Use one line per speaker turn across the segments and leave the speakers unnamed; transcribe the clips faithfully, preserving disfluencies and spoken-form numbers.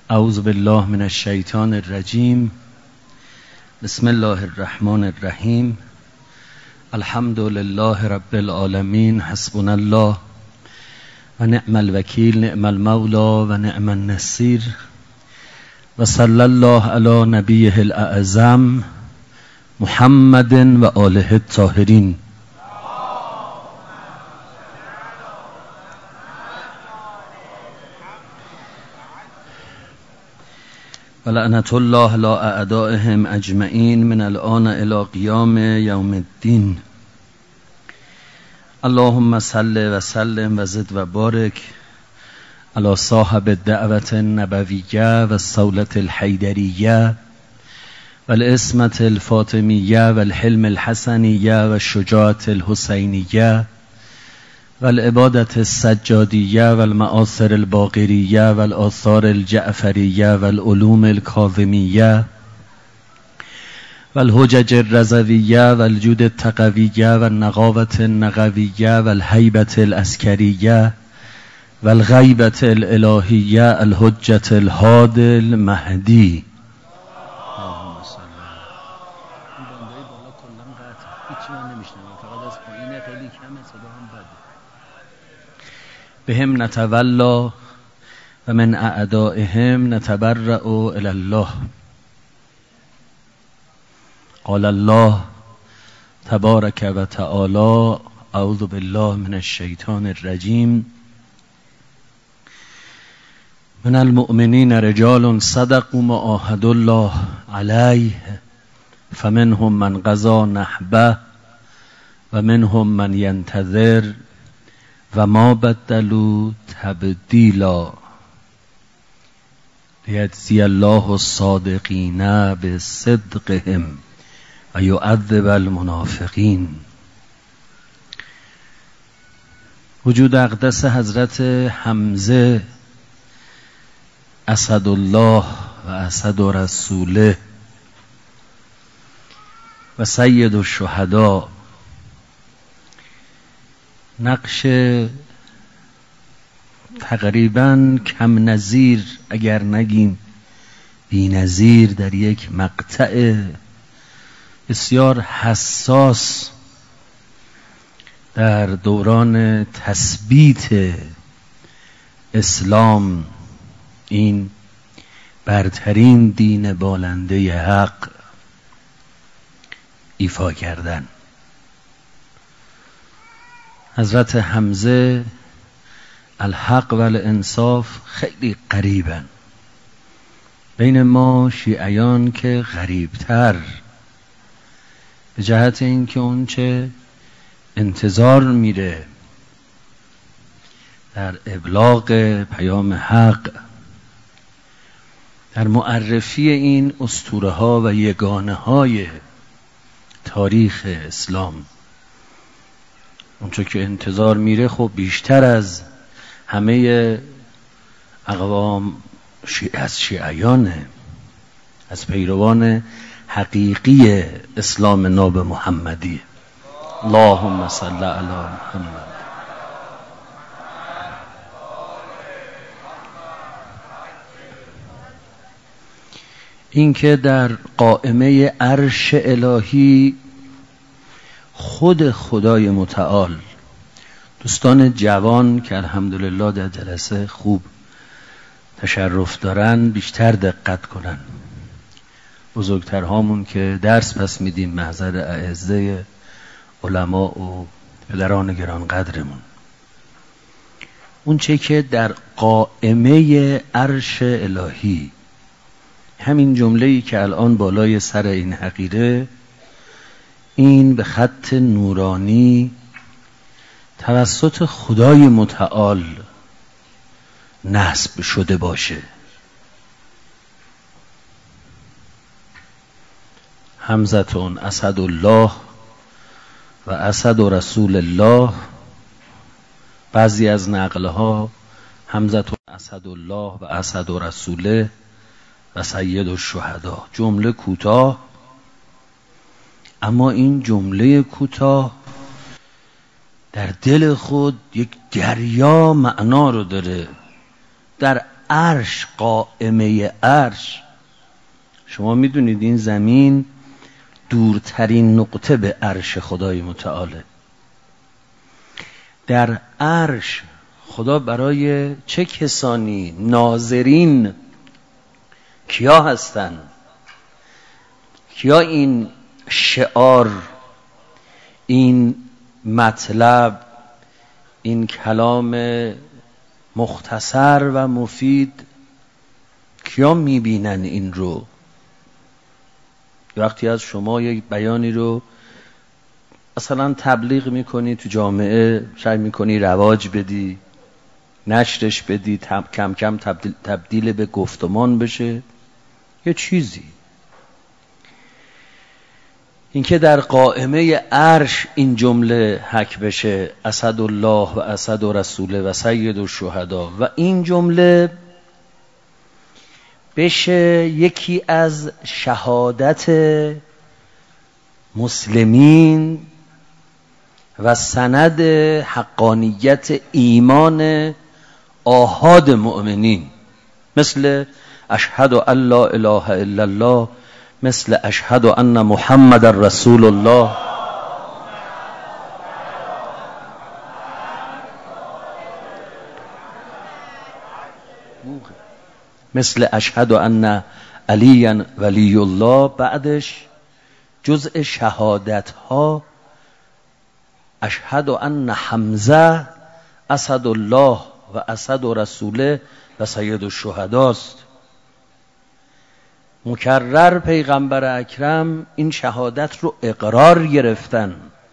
اعوذ بالله من الشیطان الرجیم. بسم الله الرحمن الرحیم. الحمد لله رب العالمین. حسبنا الله و نعم الوکیل، نعم المولا و نعم النصیر. و صلی الله علی نبیه الاعظم محمد و آله الطاهرین. و لعنت الله علی اعدائهم اجمعین من الان الی قیام یوم الدین. اللهم صل و سلم و زد و بارک علی صاحب الدعوة النبویه و الصولة الحیدریه و العصمة الفاطمیه و الحلم الحسنیه و الشجاعة الحسینیه و العبادة السجادیه و المآثر الباقریه و الآثار الجعفریه و العلوم الکاظمیه و الحجج الرضویه و الجود التقویه و النقاوة النقویه و الهیبة العسکریه و الغیبة الالهیه الحجة الهادی المهدی. بهم نتولا و من اعدائهم نتبرأ الی الله. قال الله تبارک و تعالی اعوذ بالله من الشیطان الرجیم. من المؤمنین رجال صدقوا ما عاهدوا الله علیه فمنهم من قضی نحبه و منهم من ینتظر و ما بدلوا تبدیلا لیجزی الله الصادقین بصدقهم و یعذب المنافقین. وجود اقدس حضرت حمزه اسدالله و اسد رسوله و سید الشهدا نقش تقریبا کم نظیر اگر نگیم بی نظیر در یک مقطع بسیار حساس در دوران تثبیت اسلام، این برترین دین بالنده حق، ایفا کردن. حضرت حمزه الحق و الانصاف خیلی قریبن. بین ما شیعیان که غریبتر، به جهت اینکه اون چه انتظار میره در ابلاغ پیام حق، در معرفی این اسطوره ها و یگانه های تاریخ اسلام، اونچه که انتظار میره خب بیشتر از همه اقوام شیعه از شیعیانه، از پیروان حقیقی اسلام ناب محمدی. اللهم صل علی محمد. اینکه در قائمه عرش الهی خود خدای متعال، دوستان جوان که الحمدلله در جلسه خوب تشرف دارن بیشتر دقت کنن، بزرگترهامون که درس پس میدیم محضر اعزه علما و پدران گرانقدرمون، اون چه که در قائمه عرش الهی، همین جمله‌ای که الان بالای سر این حقیره، این به خط نورانی توسط خدای متعال نصب شده باشه. حمزتون اسد الله و اسد رسول الله. بعضی از نقلها حمزتون اسد الله و اسد رسوله و سید الشهدا. جمله کوتاه، اما این جمله کوتاه در دل خود یک دریا معنا رو داره. در عرش، قائمه عرش. شما میدونید این زمین دورترین نقطه به عرش خدای متعاله. در عرش خدا برای چه کسانی ناظرین کیا هستن؟ کیا این شعار، این مطلب، این کلام مختصر و مفید کیا میبینن این رو؟ وقتی از شما یک بیانی رو مثلا تبلیغ میکنی تو جامعه، سعی میکنی رواج بدی، نشرش بدی، تب... کم کم تبدیل... تبدیل به گفتمان بشه یه چیزی. اینکه در قائمه عرش این جمله حک بشه، اسد الله و اسد و رسوله و سید الشهدا، و این جمله بشه یکی از شهادت مسلمین و سند حقانیت ایمان آحاد مؤمنین، مثل اشهد ان لا اله الا الله، مثل اشهد ان محمد رسول الله، مثل اشهد ان علی ولی الله. بعدش جزء شهادت ها اشهد ان حمزه اسد الله و اسد و رسوله و سید الشهدا است. مکرر پیغمبر اکرم این شهادت رو اقرار گرفتن،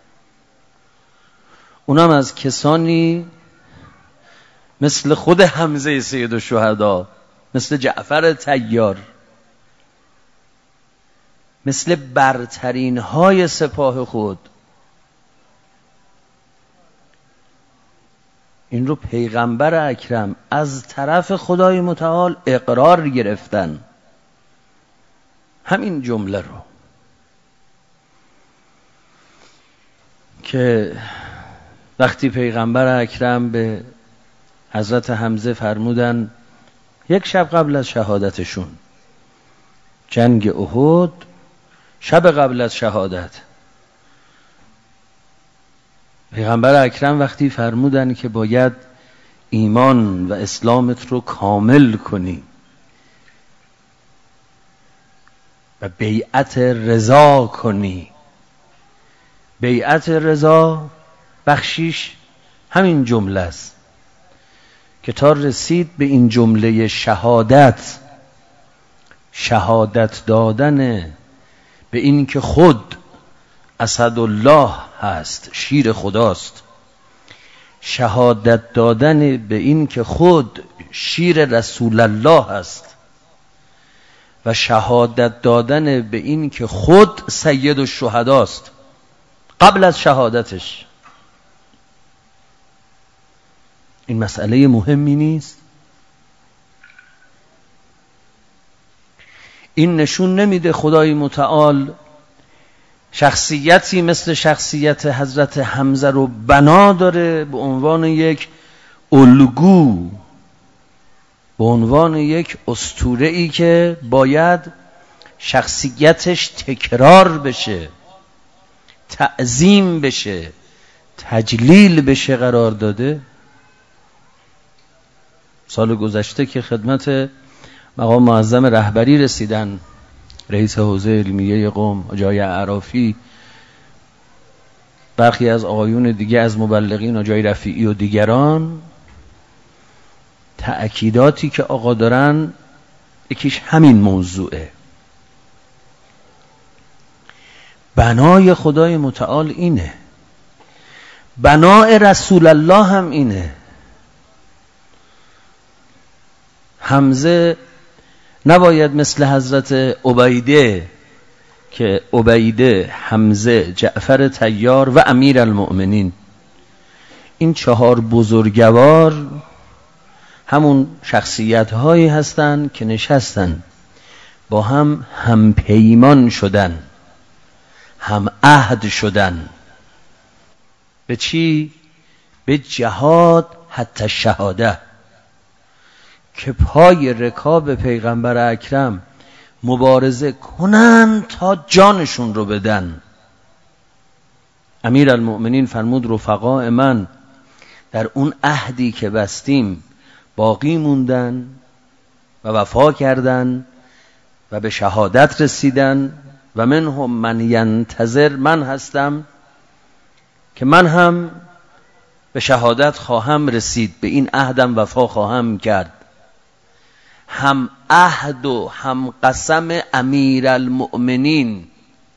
اونم از کسانی مثل خود حمزه سید الشهدا، مثل جعفر طیار، مثل برترین های سپاه خود. این رو پیغمبر اکرم از طرف خدای متعال اقرار گرفتن، همین جمله رو که وقتی پیغمبر اکرم به حضرت حمزه فرمودن یک شب قبل از شهادتشون، جنگ احد شب قبل از شهادت، پیغمبر اکرم وقتی فرمودن که باید ایمان و اسلامت رو کامل کنی و بیعت رضا کنی، بیعت رضا بخشیش همین جمله است که تا رسید به این جمله شهادت، شهادت دادن به این که خود اسد الله هست، شیر خداست، شهادت دادن به این که خود شیر رسول الله هست، و شهادت دادن به این که خود سید الشهداست قبل از شهادتش. این مسئله مهمی نیست؟ این نشون نمیده خدای متعال شخصیتی مثل شخصیت حضرت حمزه رو بنا داره به عنوان یک الگو، به عنوان یک اسطوره‌ای که باید شخصیتش تکرار بشه، تعظیم بشه، تجلیل بشه قرار داده؟ سال گذشته که خدمت مقام معظم رهبری رسیدن، رئیس حوزه علمیه قم آقای عرافی، برخی از آقایون دیگه از مبلغین آقای رفیعی و دیگران، تأکیداتی که آقا دارن یکیش همین موضوعه. بنای خدای متعال اینه، بنای رسول الله هم اینه. حمزه نباید مثل حضرت عبیده که عبیده، حمزه، جعفر طیار و امیر المؤمنین، این چهار بزرگوار همون شخصیت هایی هستن که نشستن با هم هم پیمان شدن، هم عهد شدن. به چی؟ به جهاد حتی شهاده، که پای رکاب پیغمبر اکرم مبارزه کنن تا جانشون رو بدن. امیرالمؤمنین فرمود رفقای من در اون عهدی که بستیم باقی موندن و وفا کردن و به شهادت رسیدن و منهم من ینتظر، من هستم که من هم به شهادت خواهم رسید، به این عهدم وفا خواهم کرد. هم عهد و هم قسم امیرالمؤمنین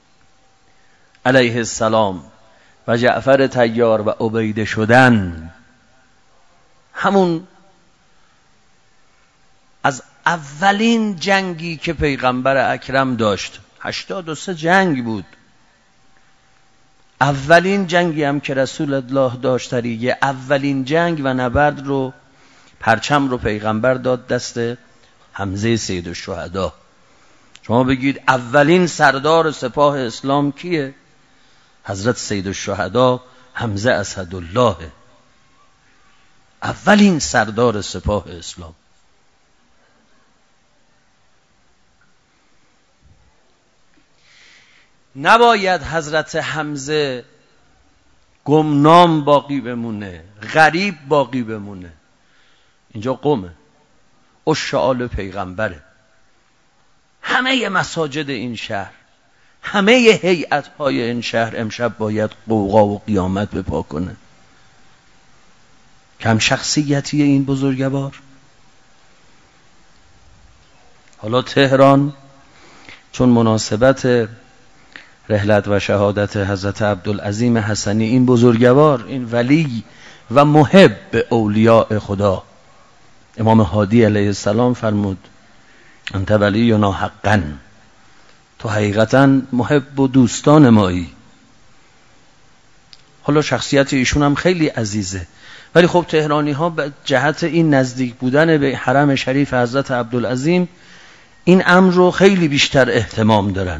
علیه السلام و جعفر طیار و عبیده شدن، همون از اولین جنگی که پیغمبر اکرم داشت، هشتاد و سه جنگ بود، اولین جنگی هم که رسول الله داشت طریقه اولین جنگ و نبرد رو، پرچم رو پیغمبر داد دست حمزه سید الشهدا. شما بگید اولین سردار سپاه اسلام کیه؟ حضرت سید الشهدا حمزه اسدالله، اولین سردار سپاه اسلام. نباید حضرت حمزه گمنام باقی بمونه، غریب باقی بمونه. اینجا قومه، اشعال پیغمبره، همه مساجد این شهر، همه هیئت‌های این شهر امشب باید قوقا و قیامت بپا کنه. کم شخصیتی این بزرگوار. حالا تهران چون مناسبت رحلت و شهادت حضرت عبدالعظیم حسنی، این بزرگوار، این ولی و محب به اولیاء خدا، امام هادی علیه السلام فرمود انت ولینا حقا، تو حقیقتا محب و دوستان مایی. حالا شخصیت ایشون هم خیلی عزیزه، ولی خب تهرانی ها به جهت این نزدیک بودن به حرم شریف حضرت عبدالعظیم این امر رو خیلی بیشتر اهتمام دارن،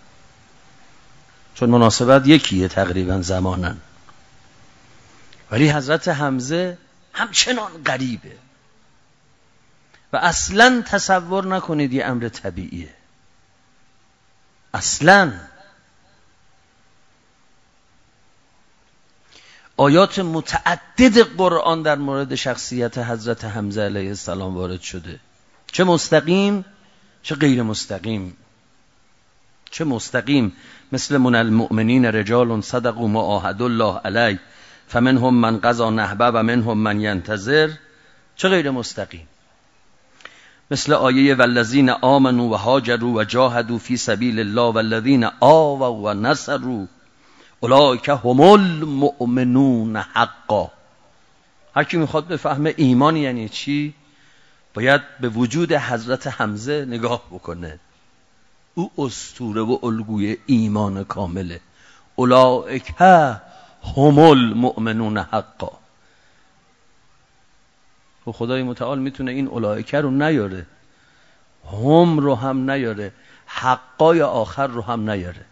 چون مناسبت یکیه تقریبا زمانن. ولی حضرت حمزه همچنان غریبه و اصلا تصور نکنید یه امر طبیعیه. اصلا آیات متعدد قرآن در مورد شخصیت حضرت حمزه علیه السلام وارد شده، چه مستقیم چه غیر مستقیم. چه مستقیم مثل من المؤمنین رجال صدقوا ما عاهدوا الله علیه فمنهم من قضی نحبه و منهم من ینتظر، چه غیر مستقیم مثل آیه والذین آمنوا و هاجروا و جاهدوا فی سبیل الله والذین آووا و نصروا اولئک هم المؤمنون حقا. هر کی میخواد بفهمه ایمان یعنی چی باید به وجود حضرت حمزه نگاه بکنه. او اسطوره و الگوی ایمان کامله. اولئک هم المؤمنون حقا. و خدای متعال میتونه این اولئک رو نیاره، هم رو هم نیاره، حقای آخر رو هم نیاره.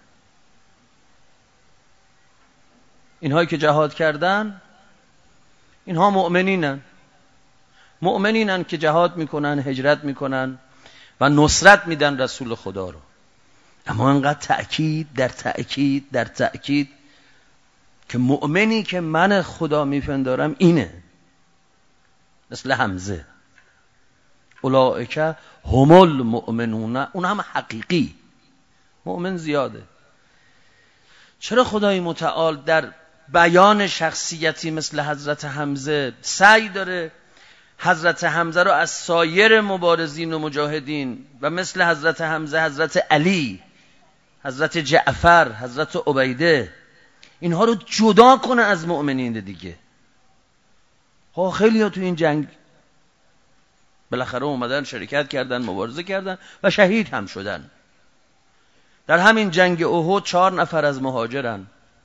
اینهایی که جهاد کردن اینها مؤمنینن، مؤمنینن که جهاد میکنن، هجرت میکنن و نصرت میدن رسول خدا رو. اما انقدر تأکید در تأکید در تأکید که مؤمنی که من خدا میپندارم اینه، مثل حمزه. اولئک هم المؤمنون، اون هم حقیقی. مؤمن زیاده. چرا خدای متعال در بیان شخصیتی مثل حضرت حمزه سعی داره حضرت حمزه رو از سایر مبارزین و مجاهدین و مثل حضرت حمزه حضرت علی، حضرت جعفر، حضرت عبیده، اینها رو جدا کنه از مؤمنین دیگه؟ ها خیلی ها تو این جنگ بالاخره اومدن شرکت کردن، مبارزه کردن و شهید هم شدن. در همین جنگ احد چهار نفر از مهاجرن،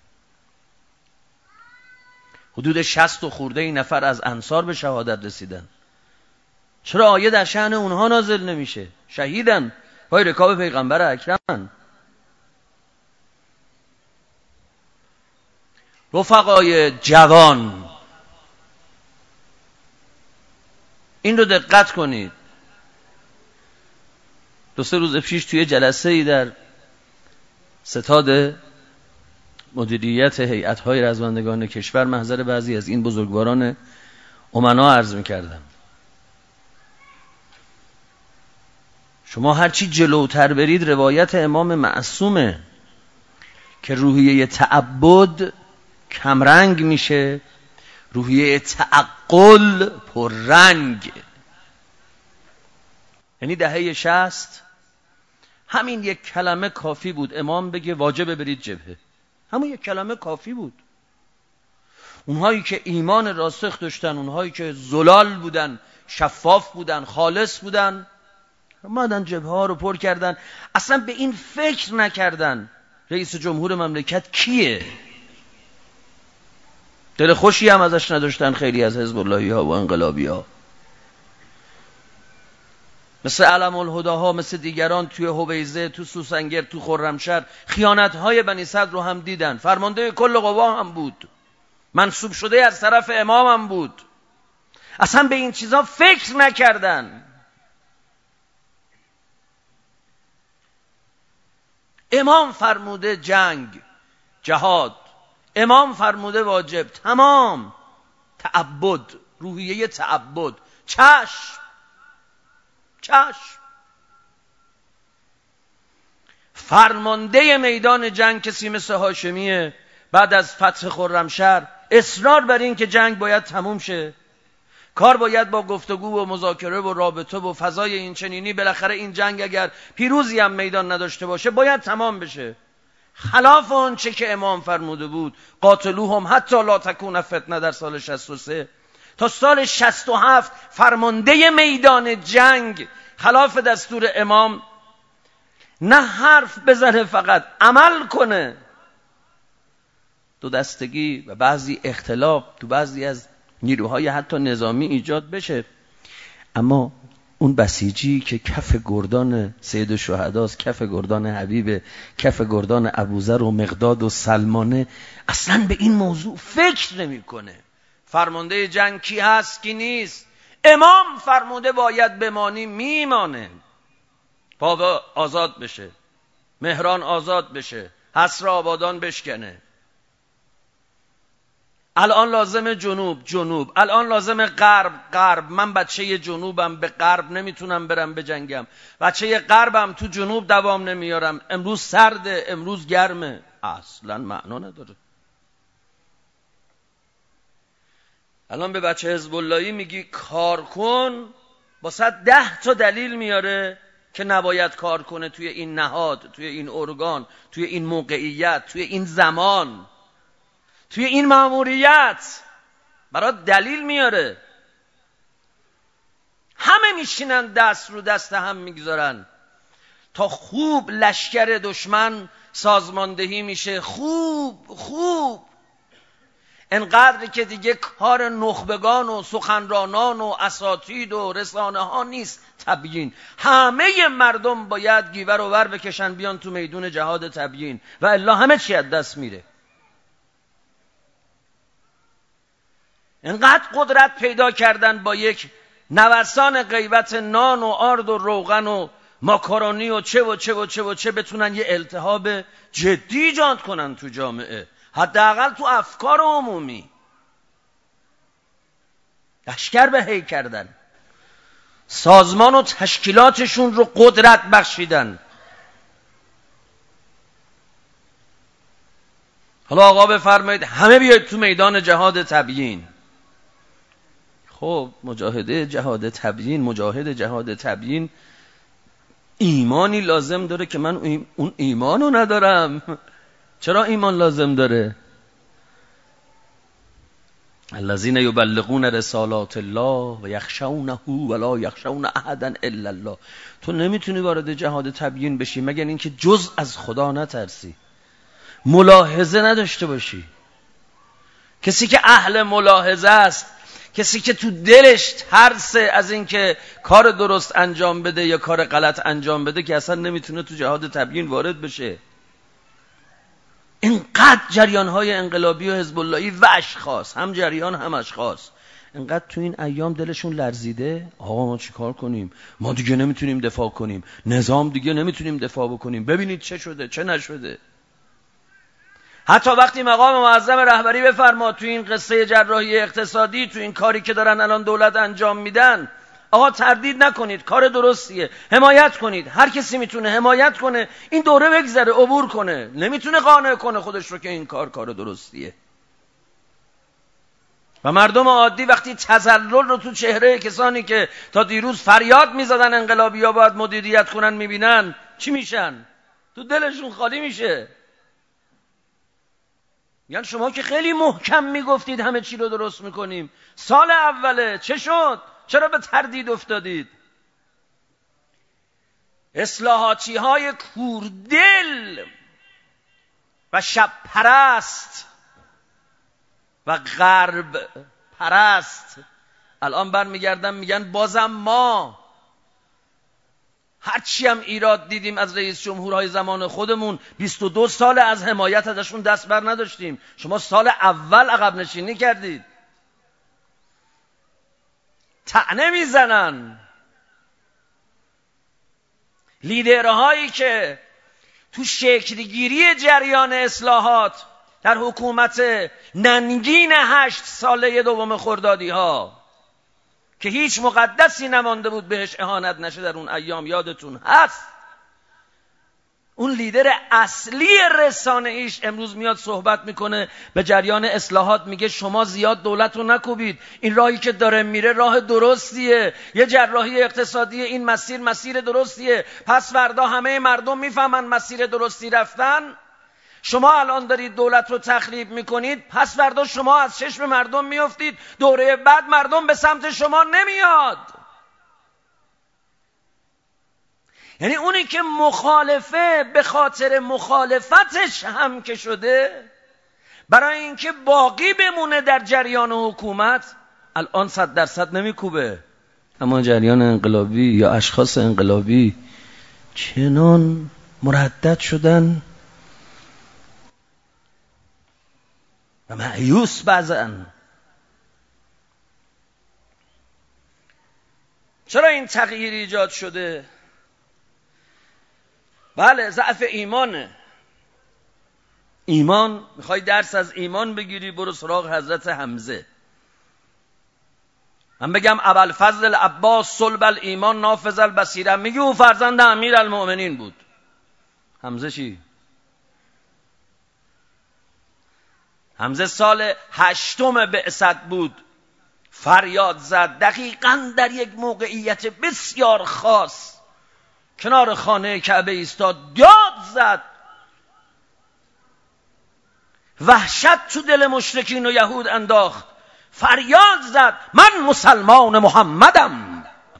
حدود شصت و خورده نفر از انصار به شهادت رسیدن. چرا آیه در شأن اونها نازل نمیشه؟ شهیدن، پای رکاب پیغمبر اکرمن. رفقای جوان، این رو دقت کنید. دو سه روز پیش توی جلسه ای در ستاد مدیریت هیئت‌های رزمندگان کشور محضر بعضی از این بزرگواران امنا عرض می‌کردم. شما هرچی جلوتر برید روایت امام معصومه که روحیه تعبد کمرنگ میشه، روحیه تعقل پررنگ. یعنی دهه شصت همین یک کلمه کافی بود امام بگه واجبه برید جبهه. همون یک کلمه کافی بود. اونهایی که ایمان راسخ داشتن، اونهایی که زلال بودن، شفاف بودن، خالص بودن، اومدن جبهه ها رو پر کردن. اصلا به این فکر نکردن رئیس جمهور مملکت کیه. دل خوشی هم ازش نداشتن خیلی از حزب اللهی ها و انقلابی ها، مثل علم الهدی ها، مثل دیگران توی هویزه، تو سوسنگر، تو خرمشهر. خیانت های بنی صدر رو هم دیدن. فرمانده کل قوا هم بود، منصوب شده از طرف امام هم بود. اصلا به این چیزا فکر نکردن. امام فرموده جنگ، جهاد، امام فرموده واجب، تمام. تعبد، روحیه تعبد، چشم چشم. فرمانده میدان جنگ کسی مثل هاشمیه بعد از فتح خرمشهر اصرار بر این که جنگ باید تموم شه، کار باید با گفتگو و مذاکره و رابطه و فضای این چنینی، بالاخره این جنگ اگر پیروزی هم میدان نداشته باشه باید تمام بشه. خلاف اون چه که امام فرموده بود قاتلوهم حتی لا تکون فتنه در سال شصت و سه تا سال شصت و هفت فرمانده میدان جنگ خلاف دستور امام نه حرف بزنه فقط عمل کنه. دو دستگی و بعضی اختلاف تو بعضی از نیروهای حتی نظامی ایجاد بشه، اما اون بسیجی که کف گردان سید الشهداست، کف گردان حبیب، کف گردان ابوذر و مقداد و سلمانه، اصلا به این موضوع فکر نمیکنه. فرمانده جنگ کی هست کی نیست. امام فرموده باید بمانی، میمانه. بابا آزاد بشه، مهران آزاد بشه، حصر آبادان بشکنه. الان لازم جنوب جنوب، الان لازم غرب غرب. من بچه جنوبم، به غرب نمیتونم برم بجنگم. بچه غربم، تو جنوب دوام نمیارم. امروز سرده، امروز گرمه. اصلا معنا نداره. الان به بچه حزب اللهی میگی کار کن، با صد ده تا دلیل میاره که نباید کار کنه توی این نهاد، توی این ارگان، توی این موقعیت، توی این زمان، توی این مأموریت. برات دلیل میاره. همه میشینن دست رو دست هم میگذارن تا خوب لشکر دشمن سازماندهی میشه. خوب خوب انقدر که دیگه کار نخبگان و سخنرانان و اساتید و رسانه ها نیست تبیین. همه مردم باید گیور و ور بکشن بیان تو میدون جهاد تبیین و الا همه چی از دست میره. انقدر قدرت پیدا کردن با یک نوسان غیبت نان و آرد و روغن و ماکارونی و چه و چه و چه و چه بتونن یه التهاب جدی ایجاد کنن تو جامعه، حداقل تو افکار عمومی. لشکر به هی کردن، سازمان و تشکیلاتشون رو قدرت بخشیدن. حالا آقا بفرمایید همه بیاید تو میدان جهاد تبیین. خب مجاهده جهاد تبیین، مجاهد جهاد تبیین ایمانی لازم داره که من اون ایمانو ندارم. چرا ایمان لازم داره؟ الذین یبلغون رسالات الله و یخشونه ولا یخشون احدا الا الله. تو نمیتونی وارد جهاد تبیین بشی مگر اینکه جز از خدا نترسی، ملاحظه نداشته باشی. کسی که اهل ملاحظه است، کسی که تو دلش ترسه از اینکه کار درست انجام بده یا کار غلط انجام بده، که اصلا نمیتونه تو جهاد تبیین وارد بشه. اینقدر جریان‌های انقلابی و حزب اللهی و اشخاص، هم جریان هم اشخاص، انقدر تو این ایام دلشون لرزیده آقا ما چی کار کنیم، ما دیگه نمیتونیم دفاع کنیم، نظام دیگه نمیتونیم دفاع بکنیم، ببینید چه شده چه نشده. حتی وقتی مقام معظم رهبری بفرماد تو این قصه جراحی اقتصادی، تو این کاری که دارن الان دولت انجام میدن، آقا تردید نکنید کار درستیه، حمایت کنید، هر کسی میتونه حمایت کنه این دوره بگذره عبور کنه، نمیتونه قانع کنه خودش رو که این کار کار درستیه. و مردم عادی وقتی تذلل رو تو چهره کسانی که تا دیروز فریاد میزدن انقلابی‌ها باید مدیریت کنن میبینن، چی میشن؟ تو دلشون خالی میشه. یعنی شما که خیلی محکم میگفتید همه چی رو درست میکنیم، سال اوله چه شد؟ چرا به تردید افتادید؟ اصلاحاتی های کوردل و شب پرست و غرب پرست الان برمیگردن میگن بازم ما هرچی هم ایراد دیدیم از رئیس جمهورهای زمان خودمون، بیست و دو سال از حمایت ازشون دست بر نداشتیم. شما سال اول عقب نشینی کردید. طعنه میزنن لیدرهایی که تو شکلگیری جریان اصلاحات در حکومت ننگین هشت ساله دوم خردادی ها که هیچ مقدسی نمانده بود بهش اهانت نشه در اون ایام، یادتون هست. اون لیدر اصلی رسانه ایش امروز میاد صحبت میکنه به جریان اصلاحات، میگه شما زیاد دولت رو نکوبید، این راهی که داره میره راه درستیه، یه جراحی اقتصادی، این مسیر مسیر درستیه، پس فردا همه مردم میفهمن مسیر درستی رفتن. شما الان دارید دولت رو تخریب میکنید، پس فردا شما از چشم مردم میافتید، دوره بعد مردم به سمت شما نمیاد. یعنی اونی که مخالفه به خاطر مخالفتش هم که شده، برای اینکه باقی بمونه در جریان حکومت، الان صد درصد نمیکوبه. اما جریان انقلابی یا اشخاص انقلابی چنان مردد شدن و مایوس بعضن. چرا این تغییر ایجاد شده؟ بله، ضعف ایمانه. ایمان، میخوای درس از ایمان بگیری برو سراغ حضرت حمزه. من بگم ابوالفضل العباس صلب الایمان نافذ البصیره، میگه او فرزند امیر المؤمنین بود. حمزه چی؟ حمزه سال هشتم بعثت بود، فریاد زد، دقیقاً در یک موقعیت بسیار خاص کنار خانه کعبه ایستاد، داد زد، وحشت تو دل مشرکین و یهود انداخت، فریاد زد من مسلمان محمدم.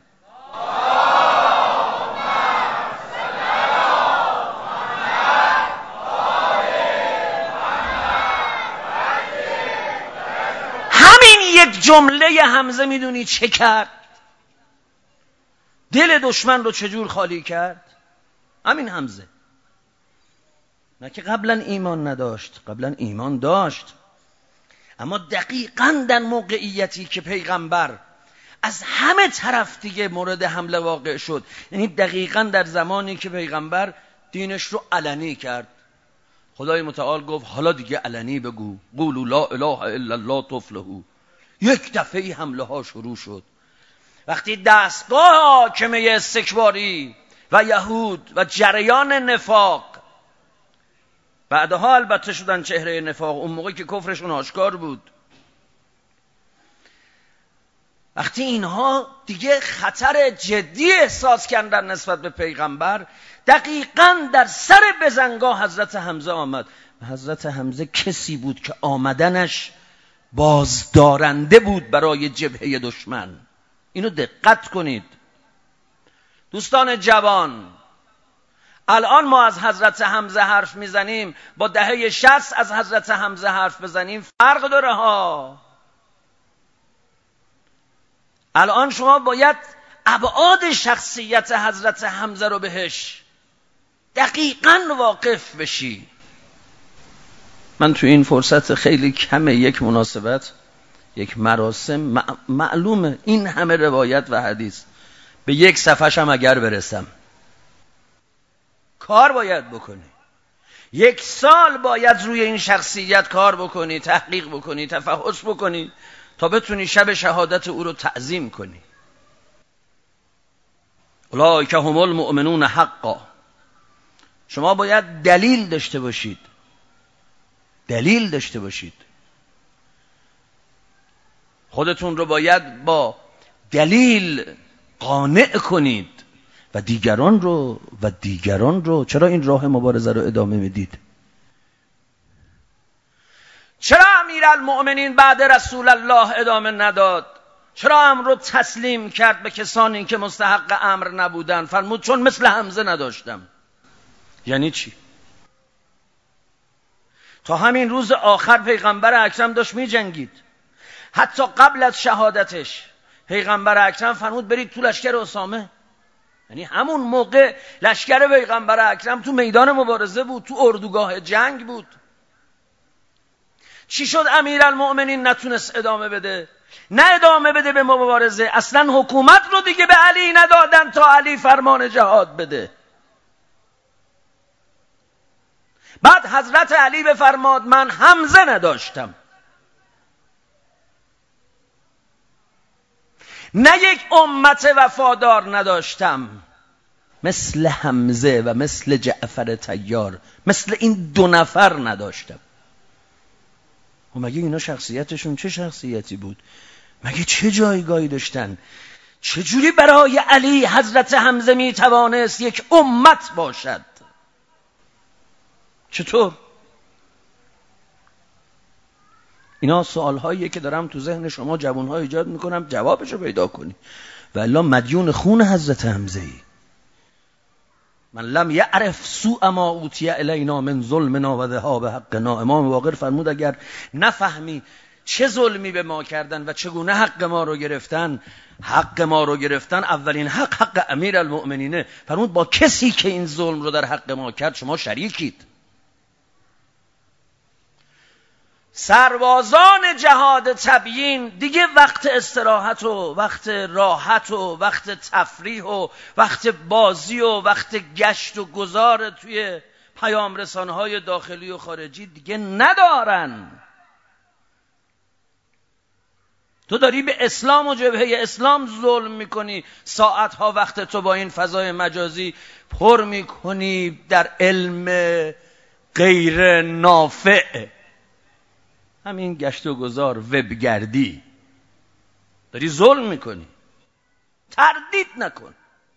همین یک جمله حمزه میدونی چه کرد؟ دل دشمن رو چجور خالی کرد؟ همین حمزه. نه که قبلا ایمان نداشت، قبلا ایمان داشت، اما دقیقاً در موقعیتی که پیغمبر از همه طرف دیگه مورد حمله واقع شد، یعنی دقیقاً در زمانی که پیغمبر دینش رو علنی کرد، خدای متعال گفت حالا دیگه علنی بگو، قولوا لا اله الا الله تفلحوا. یک دفعه حمله ها شروع شد. وقتی دستگاه حاکمه استکباری و یهود و جریان نفاق، بعدها البته شدن چهره نفاق، اون موقع که کفرشون آشکار بود، وقتی اینها دیگه خطر جدی احساس کردن نسبت به پیغمبر، دقیقاً در سر بزنگاه حضرت حمزه آمد. حضرت حمزه کسی بود که آمدنش بازدارنده بود برای جبهه دشمن. اینو دقت کنید دوستان جوان. الان ما از حضرت حمزه حرف میزنیم، با دهه شصت از حضرت حمزه حرف بزنیم فرق داره ها. الان شما باید ابعاد شخصیت حضرت حمزه رو بهش دقیقاً واقف بشی. من تو این فرصت خیلی کمه یک مناسبت یک مراسم معلومه، این همه روایت و حدیث، به یک صفحش هم اگر برسم کار باید بکنی. یک سال باید روی این شخصیت کار بکنی، تحقیق بکنی، تفحص بکنی تا بتونی شب شهادت او رو تعظیم کنی. اولئک هم المؤمنون حقا. شما باید دلیل داشته باشید، دلیل داشته باشید، خودتون رو باید با دلیل قانع کنید و دیگران رو و دیگران رو. چرا این راه مبارزه رو ادامه میدید؟ چرا امیرالمؤمنین بعد رسول الله ادامه نداد؟ چرا امر رو تسلیم کرد به کسانی که مستحق امر نبودن؟ فرمود چون مثل حمزه نداشتم. یعنی چی؟ تا همین روز آخر پیغمبر اکرم داشت می جنگید. حتی قبل از شهادتش پیغمبر اکرم فرمود برید تو لشکر اسامه. یعنی همون موقع لشکر پیغمبر اکرم تو میدان مبارزه بود، تو اردوگاه جنگ بود. چی شد امیرالمؤمنین نتونست ادامه بده؟ نه ادامه بده به مبارزه، اصلا حکومت رو دیگه به علی ندادن تا علی فرمان جهاد بده. بعد حضرت علی بفرماد من حمزه نداشتم. نه یک امت وفادار نداشتم مثل حمزه و مثل جعفر طیار، مثل این دو نفر نداشتم. و مگه اینا شخصیتشون چه شخصیتی بود؟ مگه چه جایگاهی داشتن؟ چجوری برای علی حضرت حمزه می توانست یک امت باشد؟ چطور؟ اینا سوالهاییه که دارم تو ذهن شما جوانها ایجاد میکنم جوابشو پیدا کنی. والا مدیون خون حضرت حمزه ای. من لم یعرف سوء ما اوتی الینا من ظلمنا و ذهاب حقنا. امام باقر فرمود اگر نفهمی چه ظلمی به ما کردن و چگونه حق ما رو گرفتن، حق ما رو گرفتن اولین حق حق امیرالمؤمنینه. فرمود با کسی که این ظلم رو در حق ما کرد شما شریکید. سربازان جهاد تبیین دیگه وقت استراحت و وقت راحت و وقت تفریح و وقت بازی و وقت گشت و گذار توی پیام رسانهای داخلی و خارجی دیگه ندارن. تو داری به اسلام و جبهه اسلام ظلم میکنی، ساعتها وقت تو با این فضای مجازی پر میکنی در علم غیر نافع، همین گشت و گذار، وبگردی، داری ظلم میکنی. تردید نکن،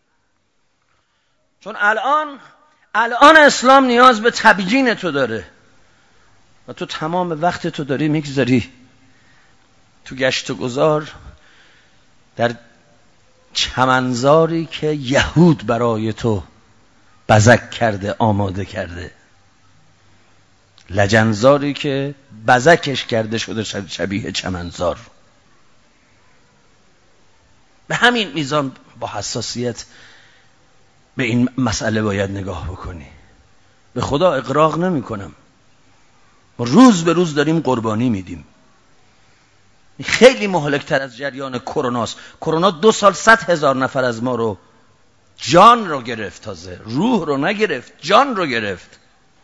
چون الان الان اسلام نیاز به تبیین تو داره و تو تمام وقت تو داری میگذاری تو گشت و گذار در چمنزاری که یهود برای تو بزک کرده، آماده کرده، لجنزاری که بزکش کرده شده شبیه چمنزار. به همین میزان با حساسیت به این مسئله باید نگاه بکنی. به خدا اغراق نمی کنم، ما روز به روز داریم قربانی میدیم. خیلی مهلکتر از جریان کروناست. کرونا دو سال صد هزار نفر از ما رو جان رو گرفت، تازه روح رو نگرفت، جان رو گرفت.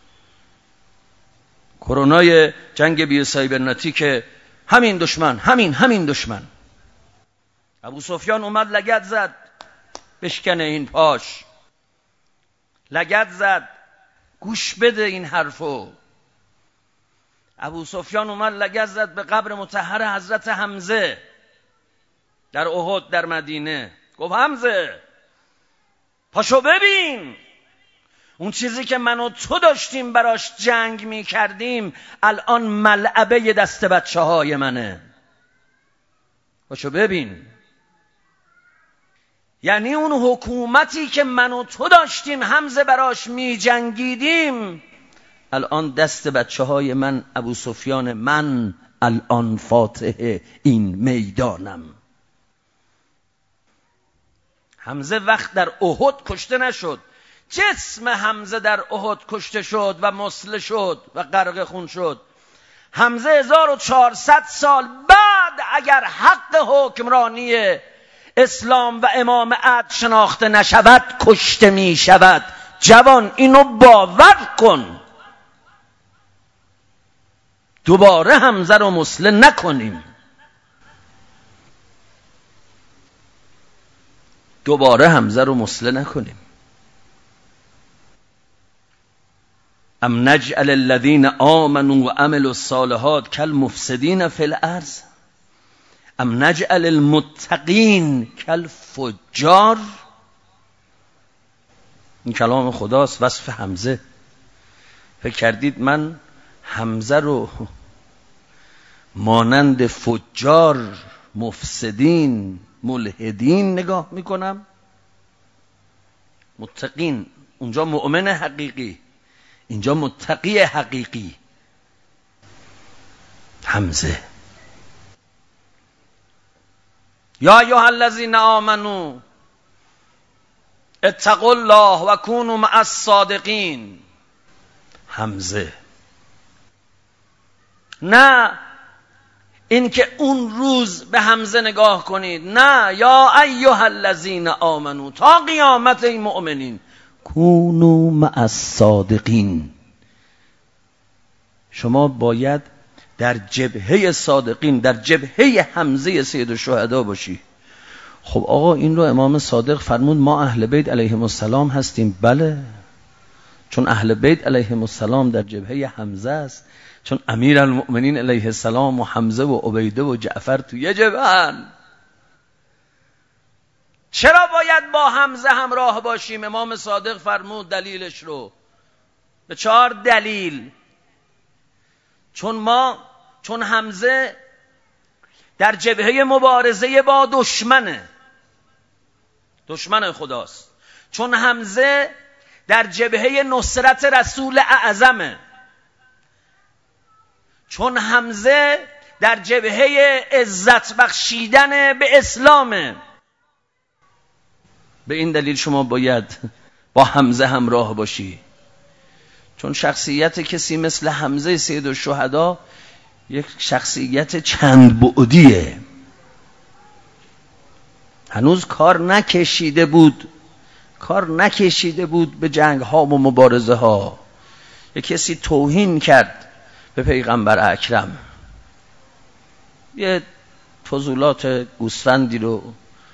کرونای جنگ بیوسایبرنتیک، همین دشمن همین همین دشمن ابو سفیان اومد لگد زد بشکنه این پاش، لگد زد گوش بده این حرفو. ابو سفیان اومد لگد زد به قبر مطهر حضرت حمزه در احد در مدینه، گفت حمزه پاشو ببین اون چیزی که من و تو داشتیم براش جنگ می کردیم الان ملعبه دست بچه های منه، پاشو ببین. یعنی اون حکومتی که من و تو داشتیم حمزه براش می جنگیدیم الان دست بچه های من، ابو سفیان، من الان فاتح این میدانم. حمزه وقت در احد کشته نشد، جسم حمزه در احد کشته شد و مسله شد و غرق خون شد. حمزه هزار و چهارصد سال بعد اگر حق حکمرانی اسلام و امام عدل شناخته نشود کشته می شود. جوان اینو باور کن. دوباره حمزه رو مسله نکنیم. دوباره حمزه رو مسله نکنیم. ام نجعل الذین آمنوا و عملوا الصالحات کالمفسدین فی الارض ام نجعل المتقین کالفجار. این کلام خداست، وصف حمزه. فکر کردید من حمزه رو مانند فجار، مفسدین، ملحدین نگاه میکنم؟ متقین اونجا مؤمن حقیقی، اینجا متقی حقیقی. حمزه یا ایها الذین آمنو اتقوا الله و کونوا مع الصادقین. حمزه. نه این که اون روز به حمزه نگاه کنید، نه یا ایها الذین آمنو تا قیامت این مؤمنین کونوا مع الصادقین. شما باید در جبهه صادقین، در جبهه حمزه سید الشهدا باشی. خب آقا این رو امام صادق فرمود ما اهل بیت علیهم السلام هستیم. بله، چون اهل بیت علیهم السلام در جبهه حمزه است، چون امیر المؤمنین علیه السلام و حمزه و عبیده و جعفر تو یه جبهن. چرا باید با حمزه همراه باشیم؟ امام صادق فرمود دلیلش رو به چهار دلیل. چون ما چون حمزه در جبهه مبارزه با دشمنه، دشمن خداست. چون حمزه در جبهه نصرت رسول اعظمه. چون حمزه در جبهه عزت بخشیدن به اسلامه. به این دلیل شما باید با حمزه همراه باشی. چون شخصیت کسی مثل حمزه سید الشهدا یک شخصیت چند بعدیه. هنوز کار نکشیده بود کار نکشیده بود به جنگ ها و مبارزه ها. یک کسی توهین کرد به پیغمبر اکرم، یه فضولات گوسفندی رو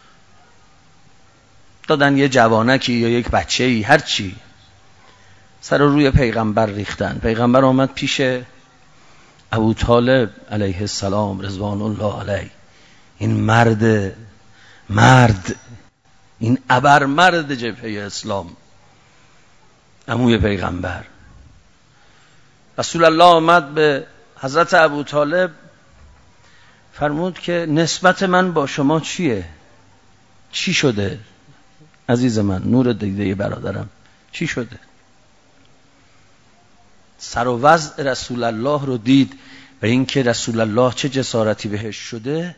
دادن یه جوانکی یا یک بچه‌ای، هر چی، سر روی پیغمبر ریختن. پیغمبر آمد پیش ابو طالب علیه السلام رضوان الله علیه. این مرد مرد این ابر مرد جبهه اسلام، عموی پیغمبر. رسول الله آمد به حضرت ابو طالب فرمود که نسبت من با شما چیه؟ چی شده عزیز من، نور دیده برادرم، چی شده؟ سر و وضع رسول الله رو دید و اینکه رسول الله چه جسارتی بهش شده.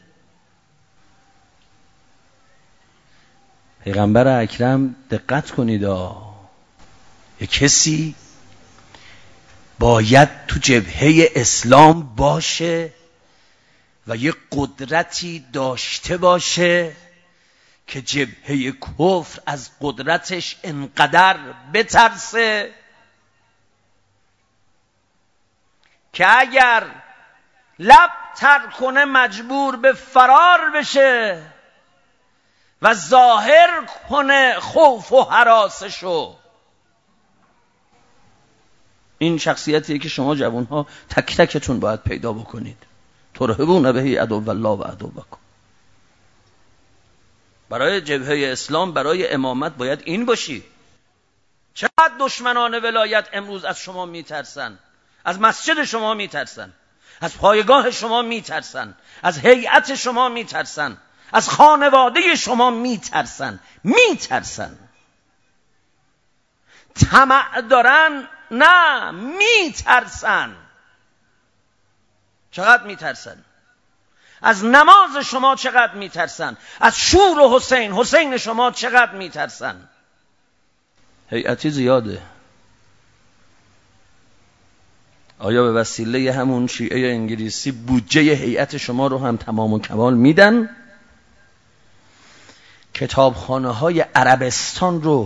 پیغمبر اکرم دقت کنید، یک کسی باید تو جبهه اسلام باشه و یک قدرتی داشته باشه که جبهه کفر از قدرتش انقدر بترسه که اگر لب تر کنه مجبور به فرار بشه و ظاهر کنه خوف و هراسشو. این شخصیتیه که شما جوانها تک تکتون باید پیدا بکنید. ترهبون به عدو الله و عدوکم. برای جبهه اسلام، برای امامت باید این باشی. چقدر دشمنان ولایت امروز از شما میترسن، از مسجد شما میترسن، از پایگاه شما میترسن، از هیئت شما میترسن، از خانواده شما میترسن میترسن طمع دارن؟ نه، میترسن. چقدر میترسن؟ از نماز شما چقدر میترسن؟ از شور و حسین حسین شما چقدر میترسن؟ هیئتی زیاده. آیا به وسیله همون شیعه انگلیسی بودجه هیئت شما رو هم تمام و کمال میدن؟ کتابخانه های عربستان رو